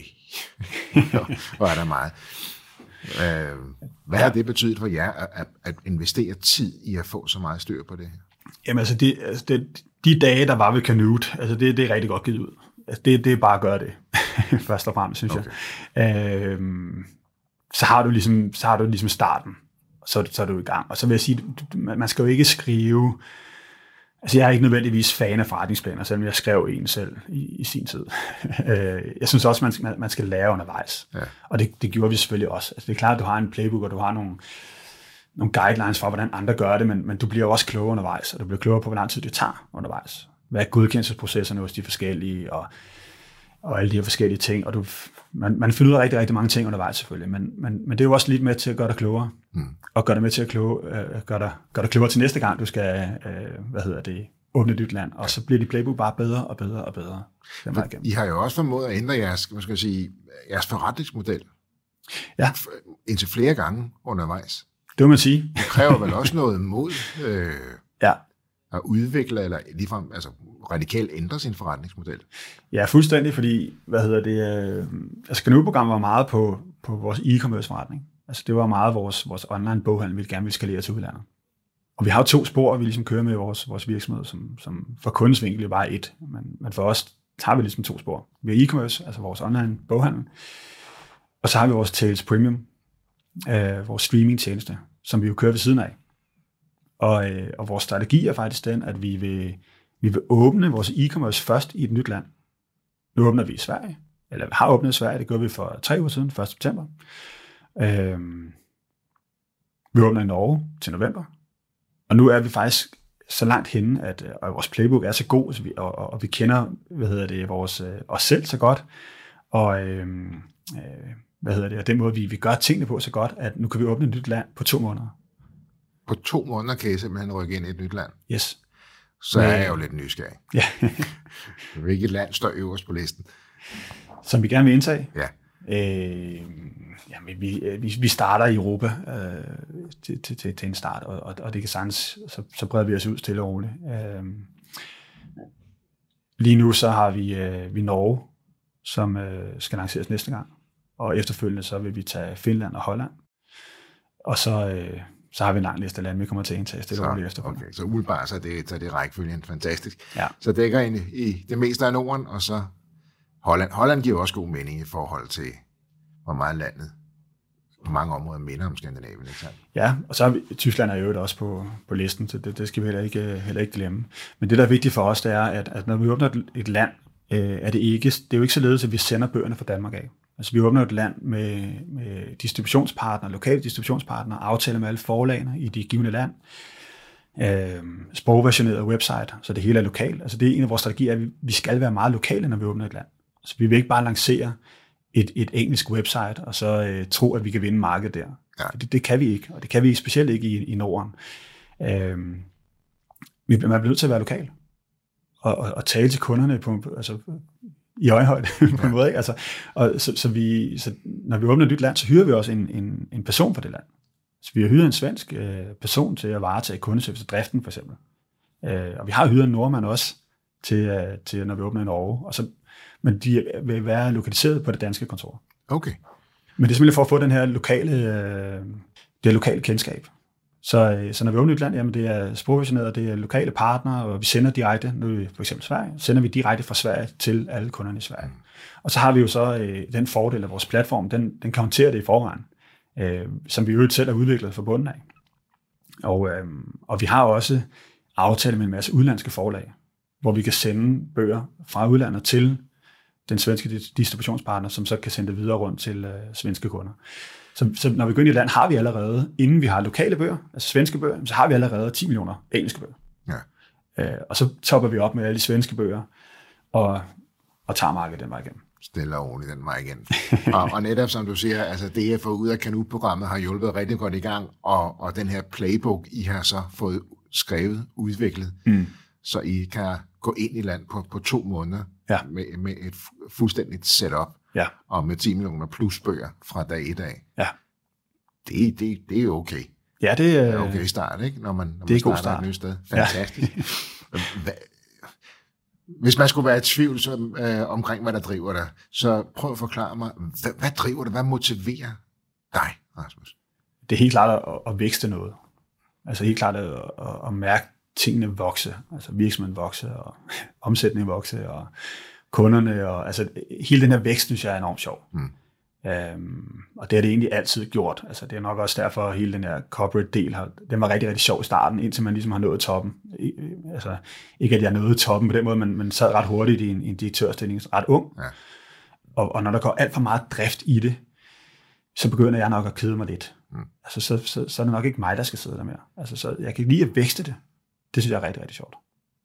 hvor er der meget. Øh, hvad har det betydet for jer, at, at investere tid i at få så meget styr på det her? Jamen altså, det, altså det, de dage, der var ved Knud, altså det, det er rigtig godt givet ud. Altså det, det er bare at gøre det, først og fremmest, synes okay. jeg. Øh, så, har du ligesom, så har du ligesom starten, og så, så er du i gang. Og så vil jeg sige, man skal jo ikke skrive. Altså, jeg er ikke nødvendigvis fan af forretningsplaner, selvom jeg skrev en selv i, i sin tid. Jeg synes også, man skal, man skal lære undervejs. Ja. Og det, det gjorde vi selvfølgelig også. Altså, det er klart, at du har en playbook, og du har nogle, nogle guidelines for, hvordan andre gør det, men, men du bliver også klogere undervejs, og du bliver klogere på, hvor lang tid det tager undervejs. hvad er godkendelsesprocesserne hos de forskellige, og, og alle de her forskellige ting, og du, man, man finder ud af rigtig, rigtig mange ting undervejs selvfølgelig, men, men, men det er jo også lidt med til at gøre dig klogere, mm. og gøre dig med til at kloge, øh, gøre, dig, gøre dig klogere til næste gang, du skal, øh, hvad hedder det, åbne et nyt land, og så bliver dit playbook bare bedre og bedre og bedre. I har jo også formået at ændre jeres, hvad skal jeg sige, jeres forretningsmodel. Ja. Indtil flere gange undervejs. Det må man sige. Det kræver vel også noget mod øh, ja. at udvikle, eller ligefrem altså, radikalt ændre sin forretningsmodel. Ja, fuldstændig, fordi, hvad hedder det, øh, altså Kanu-programmet var meget på, på vores e-commerce forretning. Altså det var meget vores, vores online boghandel, vi gerne ville skalere til udlandet. Og vi har jo to spor, vi ligesom kører med vores, vores virksomhed, som, som for kundens vinkel er bare et, men, men for os har vi ligesom to spor. Vi har e-commerce, altså vores online boghandel, og så har vi vores Tales Premium, øh, vores streaming-tjeneste, som vi jo kører ved siden af. Og, øh, og vores strategi er faktisk den, at vi vil, vi vil åbne vores e-commerce først i et nyt land. Nu åbner vi i Sverige, eller vi har åbnet i Sverige, det gjorde vi for tre uger siden, første september. Øh, vi åbner i Norge til november. Og nu er vi faktisk så langt henne, at og vores playbook er så god, så vi, og, og, og vi kender, hvad hedder det, vores, øh, os selv så godt, og øh, øh, hvad hedder det, og den måde, vi, vi gør tingene på så godt, at nu kan vi åbne et nyt land på to måneder. På to måneder kan I simpelthen rykke ind i et nyt land? Yes. Så er jeg jo lidt nysgerrig. Ja. Hvilket land står øverst på listen? Som vi gerne vil indtage? Ja. Øh, jamen, vi, vi, vi starter i Europa øh, til, til, til en start, og, og, og det kan sagtens, så, så breder vi os ud stille og roligt. Øh, lige nu så har vi, øh, vi Norge, som øh, skal lanceres næste gang, og efterfølgende så vil vi tage Finland og Holland, og så, øh, så har vi en lang liste af lande, vi kommer til at indtage stille og roligt efterfølgende. Okay, så umiddelbart så er det, så er det rækkefølgen fantastisk. Ja. Så dækker ind i det meste af Norden, og så Holland. Holland giver også god mening i forhold til, hvor meget landet på mange områder minder om Skandinavien, ikke sandt? Ja, og så har vi, Tyskland er jo også på, på listen, så det, det skal vi heller ikke, heller ikke glemme. Men det, der er vigtigt for os, det er, at, at når vi åbner et, et land, øh, er det ikke, det er jo ikke således, at vi sender bøgerne fra Danmark af. Altså vi åbner et land med, med distributionspartnere, lokale distributionspartnere, aftaler med alle forlagene i det givende land, øh, sprogversioneret website, så det hele er lokalt. Altså det er en af vores strategier, at vi skal være meget lokale, når vi åbner et land. Så vi vil ikke bare lancere et, et engelsk website, og så øh, tro, at vi kan vinde markedet der. Ja. Det, det kan vi ikke, og det kan vi specielt ikke i, i Norden. Øh, vi, man bliver nødt til at være lokal, og, og, og tale til kunderne på, altså, i øjenhøjde på en måde. Ikke? Altså, og, så, så, vi, så når vi åbner et nyt land, så hyrer vi også en, en, en person for det land. Så vi har hyret en svensk øh, person til at varetage kundeservice driften, for eksempel. Øh, og vi har hyret en nordmand også, til, øh, til når vi åbner i Norge. Og så, men de vil være lokaliseret på det danske kontor. Okay. Men det er simpelthen for at få den her lokale, øh, det lokale kendskab. Så, øh, så når vi åbner et land, jamen det er sprogversioneret, det er lokale partnere, og vi sender direkte, nu er for eksempel Sverige, sender vi direkte fra Sverige til alle kunderne i Sverige. Mm. Og så har vi jo så øh, den fordel af vores platform, den, den kan håndtere det i forvejen, øh, som vi jo selv har udviklet fra bunden af. Og, øh, og vi har også aftale med en masse udlandske forlag, hvor vi kan sende bøger fra udlandet til den svenske distributionspartner, som så kan sende det videre rundt til øh, svenske kunder. Så, så når vi går ind i et land, har vi allerede, inden vi har lokale bøger, altså svenske bøger, så har vi allerede ti millioner engelske bøger. Ja. Øh, og så topper vi op med alle de svenske bøger, og, og tager markedet den vej igennem. Stille og roligt den vej igen. og, og netop som du siger, altså det jeg får ud af Kanu-programmet har hjulpet rigtig godt i gang, og, og den her playbook, I har så fået skrevet, udviklet, mm. så I kan gå ind i land på, på to måneder ja. med, med et fuldstændigt setup, ja. og med ti millioner plus bøger fra dag et af. Ja. Det, det, det er jo okay. Ja, det er okay start, ikke? Når man, når det man er starter start. et nyt sted. Fantastisk. Ja. Hvis man skulle være i tvivl så, øh, omkring, hvad der driver dig, så prøv at forklare mig, hvad, hvad driver dig? Hvad motiverer dig, Rasmus? Det er helt klart at, at vækste noget. Altså helt klart at, at, at mærke tingene vokse. Altså virksomheden vokse, og omsætningen vokse, og kunderne. Og, altså hele den her vækst, synes jeg er enormt sjov. Mm. Øhm, og det har det egentlig altid gjort. Altså det er nok også derfor, at hele den her corporate del, har, den var rigtig, rigtig sjov i starten, indtil man ligesom har nået toppen. Altså ikke at jeg nåede toppen på den måde, men man sad ret hurtigt i en, en direktørstilling, ret ung. Ja. Og, og når der går alt for meget drift i det, så begynder jeg nok at kede mig lidt. Mm. Altså så, så, så er det nok ikke mig, der skal sidde der mere. Altså så jeg kan lide at vækste det. Det synes jeg er rigtig, rigtig sjovt.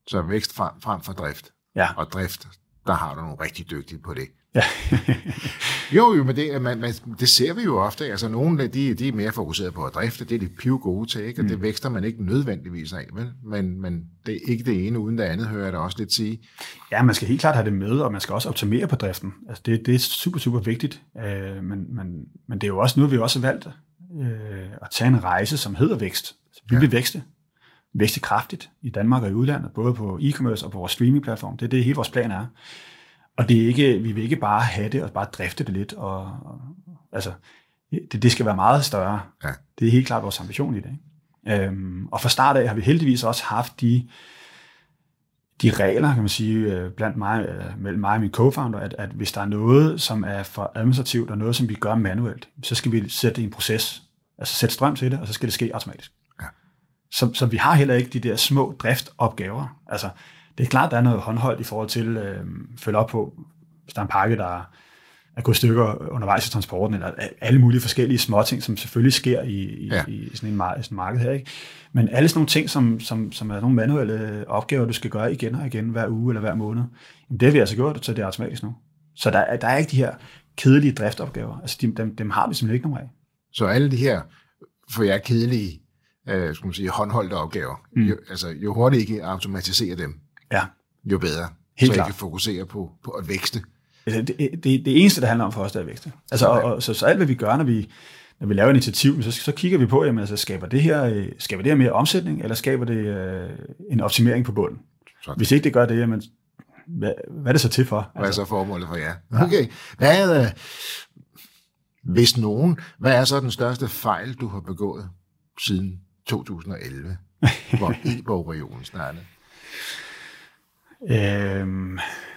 Så vækst frem, frem for drift. Ja. Og drift, der har du nogle rigtig dygtige på det. Ja. jo, jo, men det, man, man, det ser vi jo ofte. Altså, nogle de, de er mere fokuseret på at drifte, det er de piv gode til, ikke? Og mm. det vækster man ikke nødvendigvis af, vel? Men, men det er ikke det ene uden det andet, hører jeg da også lidt sige. Ja, man skal helt klart have det med, og man skal også optimere på driften. Altså, det, det er super, super vigtigt. Øh, men, men, men det er jo også noget, vi også har valgt øh, at tage en rejse, som hedder vækst. Altså, vi ja. vil vækste. Vækste kraftigt i Danmark og i udlandet, både på e-commerce og på vores streamingplatform. Det er det, hele vores plan er. Og det er ikke, vi vil ikke bare have det og bare drifte det lidt. Og, og, altså, det, det skal være meget større. Ja. Det er helt klart vores ambition i det. Ikke? Øhm, og fra start af har vi heldigvis også haft de, de regler, kan man sige, blandt mig, mellem mig og min co-founder, at, at hvis der er noget, som er for administrativt, og noget, som vi gør manuelt, så skal vi sætte det i en proces. Altså sætte strøm til det, og så skal det ske automatisk. Ja. Så, så vi har heller ikke de der små driftopgaver. Altså, det er klart, der er noget håndholdt i forhold til at øh, følge op på, hvis der er en pakke, der er gået stykker undervejs i transporten, eller alle mulige forskellige småting, som selvfølgelig sker i, i, ja. i sådan en mar- sådan marked her. Ikke? Men alle sådan nogle ting, som, som, som er nogle manuelle opgaver, du skal gøre igen og igen, hver uge eller hver måned, det har vi altså gjort, så det er automatisk nu. Så der, der er ikke de her kedelige driftopgaver. Altså, de, dem, dem har vi simpelthen ikke nogen af. Så alle de her, for jer kedelige, øh, skal man sige, håndholdte opgaver, mm. jo, altså, jo hurtigt ikke automatisere dem, ja. jo bedre. Helt så klart. I kan fokusere på, på at vækste. Det, det, det, det eneste, det handler om for os, det er at vækste. Altså, og, og, så, så alt, hvad vi gør, når vi, når vi laver initiativ, så, så kigger vi på, jamen, altså, skaber, det her, skaber det her mere omsætning, eller skaber det øh, en optimering på bunden? Sådan. Hvis ikke det gør det, jamen, hvad, hvad er det så til for? Altså, hvad er så formålet for jer? Okay. Hvad er, hvis nogen, hvad er så den største fejl, du har begået siden to tusind og elleve, hvor e-bogregionen startede? Øhm,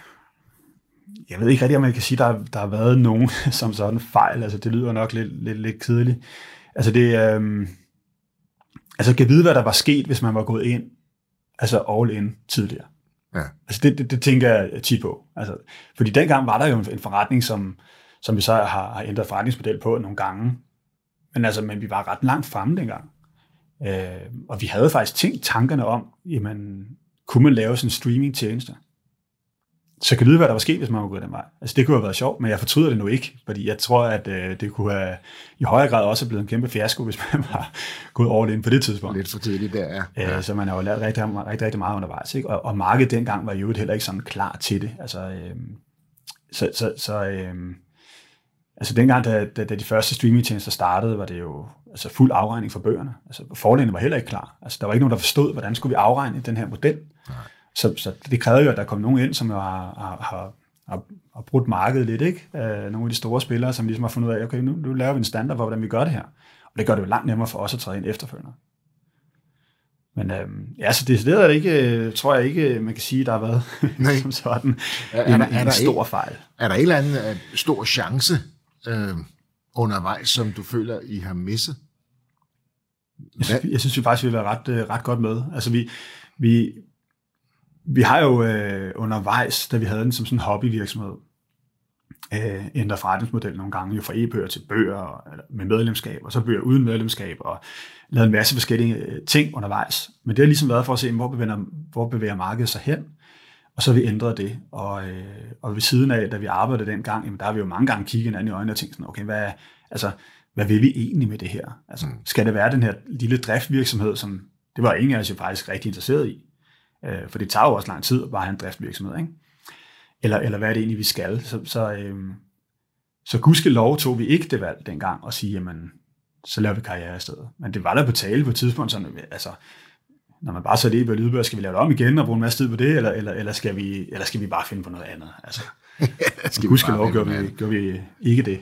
jeg ved ikke rigtig, om man kan sige, at der, der har været nogen som sådan fejl. Altså, det lyder nok lidt, lidt, lidt kedeligt. Altså, det øhm, altså, kan vide, hvad der var sket, hvis man var gået ind, altså all in tidligere. Ja. Altså, det, det, det tænker jeg tit på. Altså, fordi dengang var der jo en forretning, som, som vi så har, har ændret forretningsmodel på nogle gange. Men altså, men vi var ret langt fremme dengang. Øh, og vi havde faktisk tænkt tankerne om, jamen, kunne man lave sådan en streaming-tjeneste? Så kan det vide, hvad der var sket, hvis man var gået den vej. Altså, det kunne have været sjovt, men jeg fortryder det nu ikke, fordi jeg tror, at øh, det kunne have i højere grad også blevet en kæmpe fiasko, hvis man var gået all in på det tidspunkt. Lidt for tidligt der, ja. Øh, så man har jo lært rigtig, rigtig, rigtig meget undervejs, ikke? Og, og markedet dengang var jo heller ikke sådan klar til det. Altså, øh, så, så, så øh, altså dengang, da, da, da de første streaming-tjenester startede, var det jo altså fuld afregning for bøgerne. Altså, forlæggene var heller ikke klar. Altså, der var ikke nogen, der forstod, hvordan skulle vi afregne den her model. Nej. Så, så det krævede jo, at der kom nogen ind, som har, har, har, har, har brudt markedet lidt, ikke? Uh, nogle af de store spillere, som ligesom har fundet ud af, okay, nu, nu laver vi en standard for, hvordan vi gør det her. Og det gør det jo langt nemmere for os at træde ind efterfølgende. Men øhm, ja, så det er det ikke, tror jeg ikke, man kan sige, der har været som sådan er, en, er der, er en der stor ikke, fejl. Er der en eller anden uh, stor chance uh, undervejs, som du føler, I har misset? Jeg synes, jeg synes vi faktisk, vi har været ret, ret godt med. Altså vi, vi, vi har jo øh, undervejs, da vi havde den som sådan en hobbyvirksomhed, øh, ændret forretningsmodel nogle gange, jo fra e-bøger til bøger eller med medlemskab, og så bøger uden medlemskab, og lavet en masse forskellige øh, ting undervejs. Men det har ligesom været for at se, hvor bevæger, hvor bevæger markedet sig hen, og så har vi ændret det. Og, øh, og ved siden af, da vi arbejdede dengang, jamen, der har vi jo mange gange kigget hinanden i øjnene og tænkt sådan, okay, hvad, altså, hvad vil vi egentlig med det her? Altså, skal det være den her lille driftvirksomhed, som det var ingen af os jo faktisk rigtig interesseret i? Øh, for det tager jo også lang tid at bare have en driftvirksomhed, ikke? Eller, eller hvad er det egentlig, vi skal? Så, så, øh, så gudskelov tog vi ikke det valg dengang og sige, jamen, så laver vi karriere i stedet. Men det var der på tale på et tidspunkt, sådan, altså, når man bare så det på lydbøger, skal vi lave det om igen og bruge en masse tid på det, eller, eller, eller, skal, vi, eller skal vi bare finde på noget andet? Altså, gudskelov gjorde vi, gjorde vi ikke det.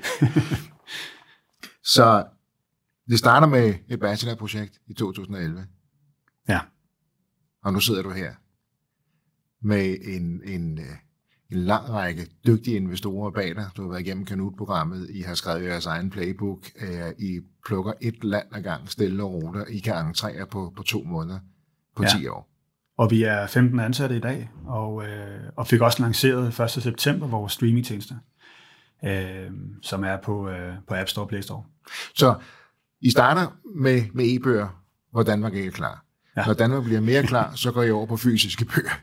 Så det starter med et bachelorprojekt i to tusind og elleve. Ja. Og nu sidder du her med en, en, en lang række dygtige investorer bag dig. Du har været igennem Kanut-programmet. I har skrevet jeres egen playbook. I plukker et land ad gang, stille og roligt. I kan entrere på, på to måneder på ja. ti år. Og vi er femten ansatte i dag, og, øh, og fik også lanceret første september vores streamingtjeneste, øh, som er på, øh, på App Store og Play Store. Så I starter med, med e-bøger, hvor Danmark ikke er klar. Ja. Når Danmark bliver mere klar, så går I over på fysiske bøger.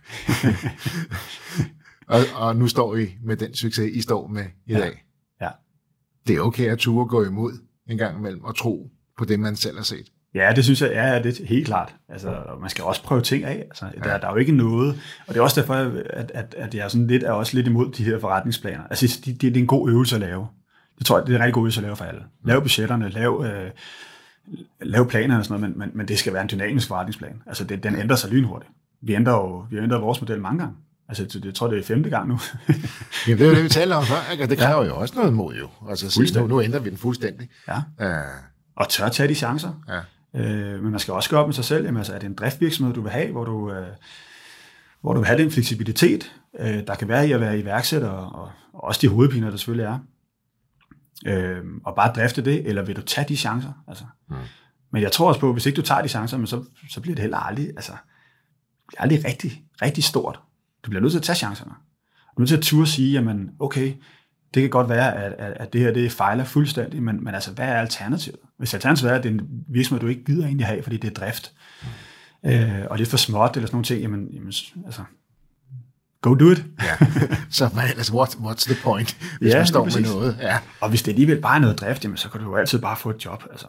og, og nu står I med den succes, I står med i ja. dag. Ja. Det er okay at ture gå imod en gang imellem og tro på det, man selv har set. Ja, det synes jeg ja, det er helt klart. Altså, man skal også prøve ting af. Altså, der, ja. der er jo ikke noget, og det er også derfor, at, at, at jeg er, sådan lidt, er også lidt imod de her forretningsplaner. Altså, det, det, det er en god øvelse at lave. Det tror jeg, det er en rigtig god øvelse at lave for alle. Lav budgetterne, lav, øh, lav planerne og sådan noget, men, men, men det skal være en dynamisk forretningsplan. Altså, det, den ændrer sig lynhurtigt. Vi ændrer jo vi ændrer vores model mange gange. Altså, jeg tror, det er femte gang nu. Jamen, det er jo det, vi taler om før, ikke? Og det kræver jo også noget mod, jo. Altså, nu, nu ændrer vi den fuldstændig. Ja. Uh, og tør tage de chancer. Ja. Uh, men man skal også gå op med sig selv. Jamen, altså, er det en driftvirksomhed, du vil have, hvor du, uh, hvor du vil have den fleksibilitet, uh, der kan være i at være iværksætter, og, og også de hovedpiner, der selvfølgelig er. Uh, og bare drifte det, eller vil du tage de chancer? Altså. Mm. Men jeg tror også på, at hvis ikke du tager de chancer, men så, så bliver det heller aldrig, altså, bliver aldrig rigtig, rigtig stort. Du bliver nødt til at tage chancerne. Du er nødt til at turde sige, jamen okay, det kan godt være, at, at, at det her det fejler fuldstændig, men, men altså, hvad er alternativet? Hvis alternativet er, at det er en virksomhed, du ikke gider egentlig have, fordi det er drift, mm. øh, og det er for småt, eller sådan nogle ting, jamen, jamen altså, go do it. Ja. Så altså, what, what's the point, hvis ja, man står med noget? Ja. Og hvis det alligevel bare er noget drift, jamen, så kan du jo altid bare få et job, altså.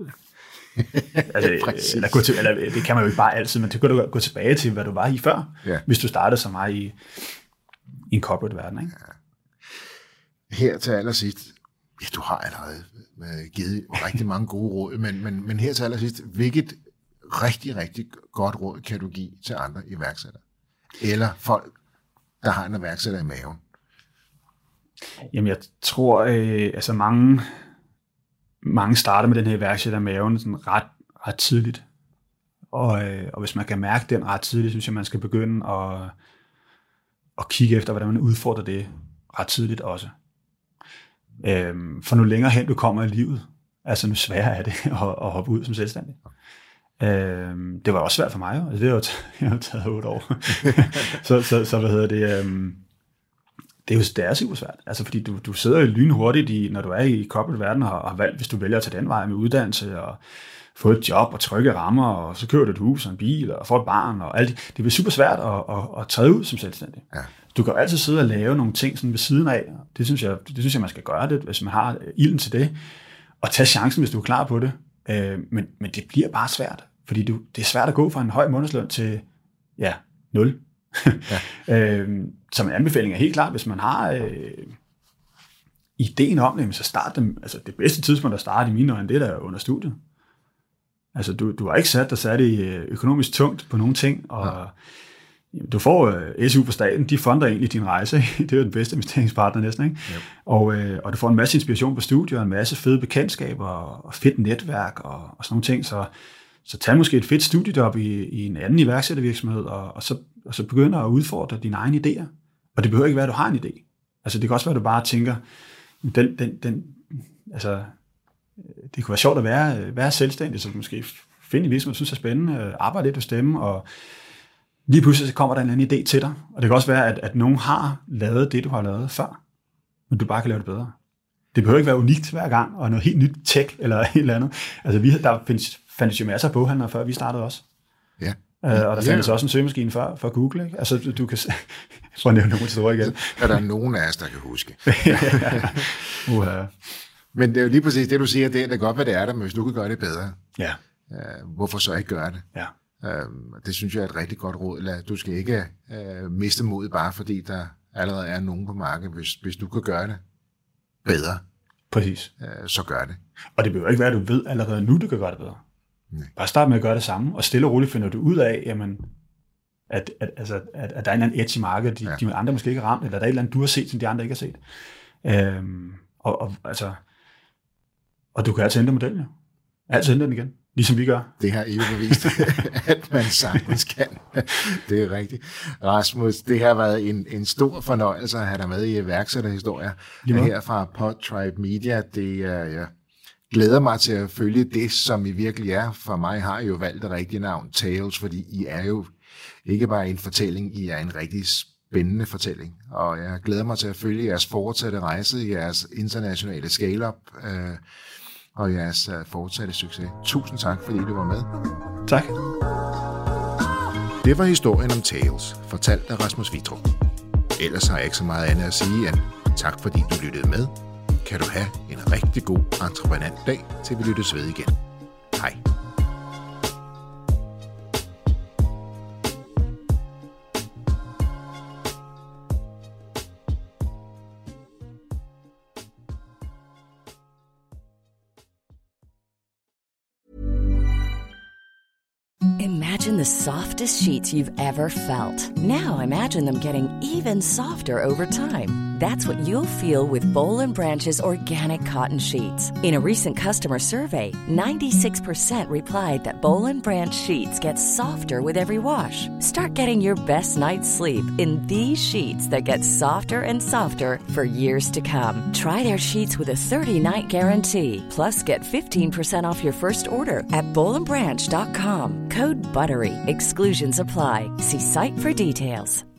altså, eller gå til, eller det kan man jo ikke bare altid, men det kan du gå tilbage til, hvad du var i før, ja. Hvis du startede så meget i, i en corporate verden. Ikke? Ja. Her til allersidst, ja, du har allerede givet rigtig mange gode råd, men, men, men her til allersidst, hvilket rigtig, rigtig godt råd kan du give til andre iværksættere? Eller folk, der har en iværksætter i maven? Jamen, jeg tror, øh, altså mange... Mange starter med den her iværksætter i maven sådan ret, ret tidligt. Og, øh, og hvis man kan mærke den ret tidligt, synes jeg, man skal begynde at, at kigge efter, hvordan man udfordrer det ret tidligt også. Øhm, for nu længere hen du kommer i livet, altså nu sværere er det at, at hoppe ud som selvstændig. Øhm, det var også svært for mig, jo. Altså, det har jo taget, jeg har taget otte år. så, så, så hvad hedder det... Øhm, Det er jo det er super svært, altså fordi du, du sidder jo lynhurtigt, i, når du er i corporate-verden og har valgt, hvis du vælger at tage den vej med uddannelse og få et job og trygge rammer, og så kører du et hus og en bil og får et barn og alt det. Det bliver super svært at, at, at træde ud som selvstændig. Ja. Du kan jo altid sidde og lave nogle ting sådan ved siden af. Det synes jeg, det synes jeg man skal gøre det, hvis man har ilden til det, og tage chancen, hvis du er klar på det. Øh, men, men det bliver bare svært, fordi du, det er svært at gå fra en høj månedsløn til ja, nul. Ja. øhm, som en anbefaling er helt klart, hvis man har øh, ideen om det, så start dem, altså det bedste tidspunkt at starte i mine øjne, det er der under studiet. Altså du, du har ikke sat dig sat i økonomisk tungt på nogle ting, og ja. Du får øh, S U fra staten, de fonder egentlig din rejse, det er jo den bedste investeringspartner næsten, ikke? Yep. Og, øh, og du får en masse inspiration på studiet, og en masse fede bekendtskaber, og fedt netværk, og, og sådan nogle ting, så Så tag måske et fedt studiejob i, i en anden iværksættervirksomhed, og, og, så, og så begynder at udfordre dine egne idéer. Og det behøver ikke være, at du har en idé. Altså det kan også være, at du bare tænker, den, den, den, altså, det kunne være sjovt at være, være selvstændig, så du måske finde en virksomhed, du synes er spændende, arbejde lidt hos dem, og lige pludselig så kommer der en anden idé til dig. Og det kan også være, at, at nogen har lavet det, du har lavet før, men du bare kan lave det bedre. Det behøver ikke være unikt hver gang, og noget helt nyt tech, eller et eller andet. Altså vi, der findes fandtes jo masser af boghandlere, før vi startede også. Ja. Øh, og der findes ja. også en søgemaskine før, for Google, ikke? Altså, du, du kan... For at nævne nogle store igen. Er der nogen af os, der kan huske. ja. uh-huh. Men det er jo lige præcis det, du siger, det er da godt, hvad det er der, men hvis du kan gøre det bedre, ja. øh, hvorfor så ikke gøre det? Ja. Øh, det synes jeg er et rigtig godt råd. Du skal ikke øh, miste modet, bare fordi der allerede er nogen på markedet. Hvis, hvis du kan gøre det bedre, præcis. Øh, så gør det. Og det behøver ikke være, at du ved allerede nu, du kan gøre det bedre. Nej. Bare start med at gøre det samme, og stille og roligt finder du ud af, jamen, at, at, altså, at, at der er en anden edge i markedet, de, ja. de andre måske ikke har ramt, eller der er et eller andet, du har set, som de andre ikke har set. Øhm, og, og, altså, og du kan altid ændre modellen, jo. Altid ændre den igen, ligesom vi gør. Det har I jo bevist, at man sagtens kan. Det er rigtigt. Rasmus, det har været en, en stor fornøjelse at have dig med i iværksætterhistorier her fra PodTribe Media. Det er... Ja, glæder mig til at følge det, som I virkelig er. For mig har I jo valgt det rigtige navn, Tales, fordi I er jo ikke bare en fortælling, I er en rigtig spændende fortælling. Og jeg glæder mig til at følge jeres fortsatte rejse, jeres internationale scale-up øh, og jeres fortsatte succes. Tusind tak, fordi du var med. Tak. Det var historien om Tales, fortalt af Rasmus Vitrup. Ellers har jeg ikke så meget andet at sige end tak fordi du lyttede med. Kan du have en rigtig god entreprenant dag, til vi lyttes ved igen. Hej. Imagine the softest sheets you've ever felt. Now imagine them getting even softer over time. That's what you'll feel with Boll and Branch's organic cotton sheets. In a recent customer survey, ninety-six percent replied that Boll and Branch sheets get softer with every wash. Start getting your best night's sleep in these sheets that get softer and softer for years to come. Try their sheets with a thirty-night guarantee. Plus, get fifteen percent off your first order at boll and branch dot com. Code BUTTERY. Exclusions apply. See site for details.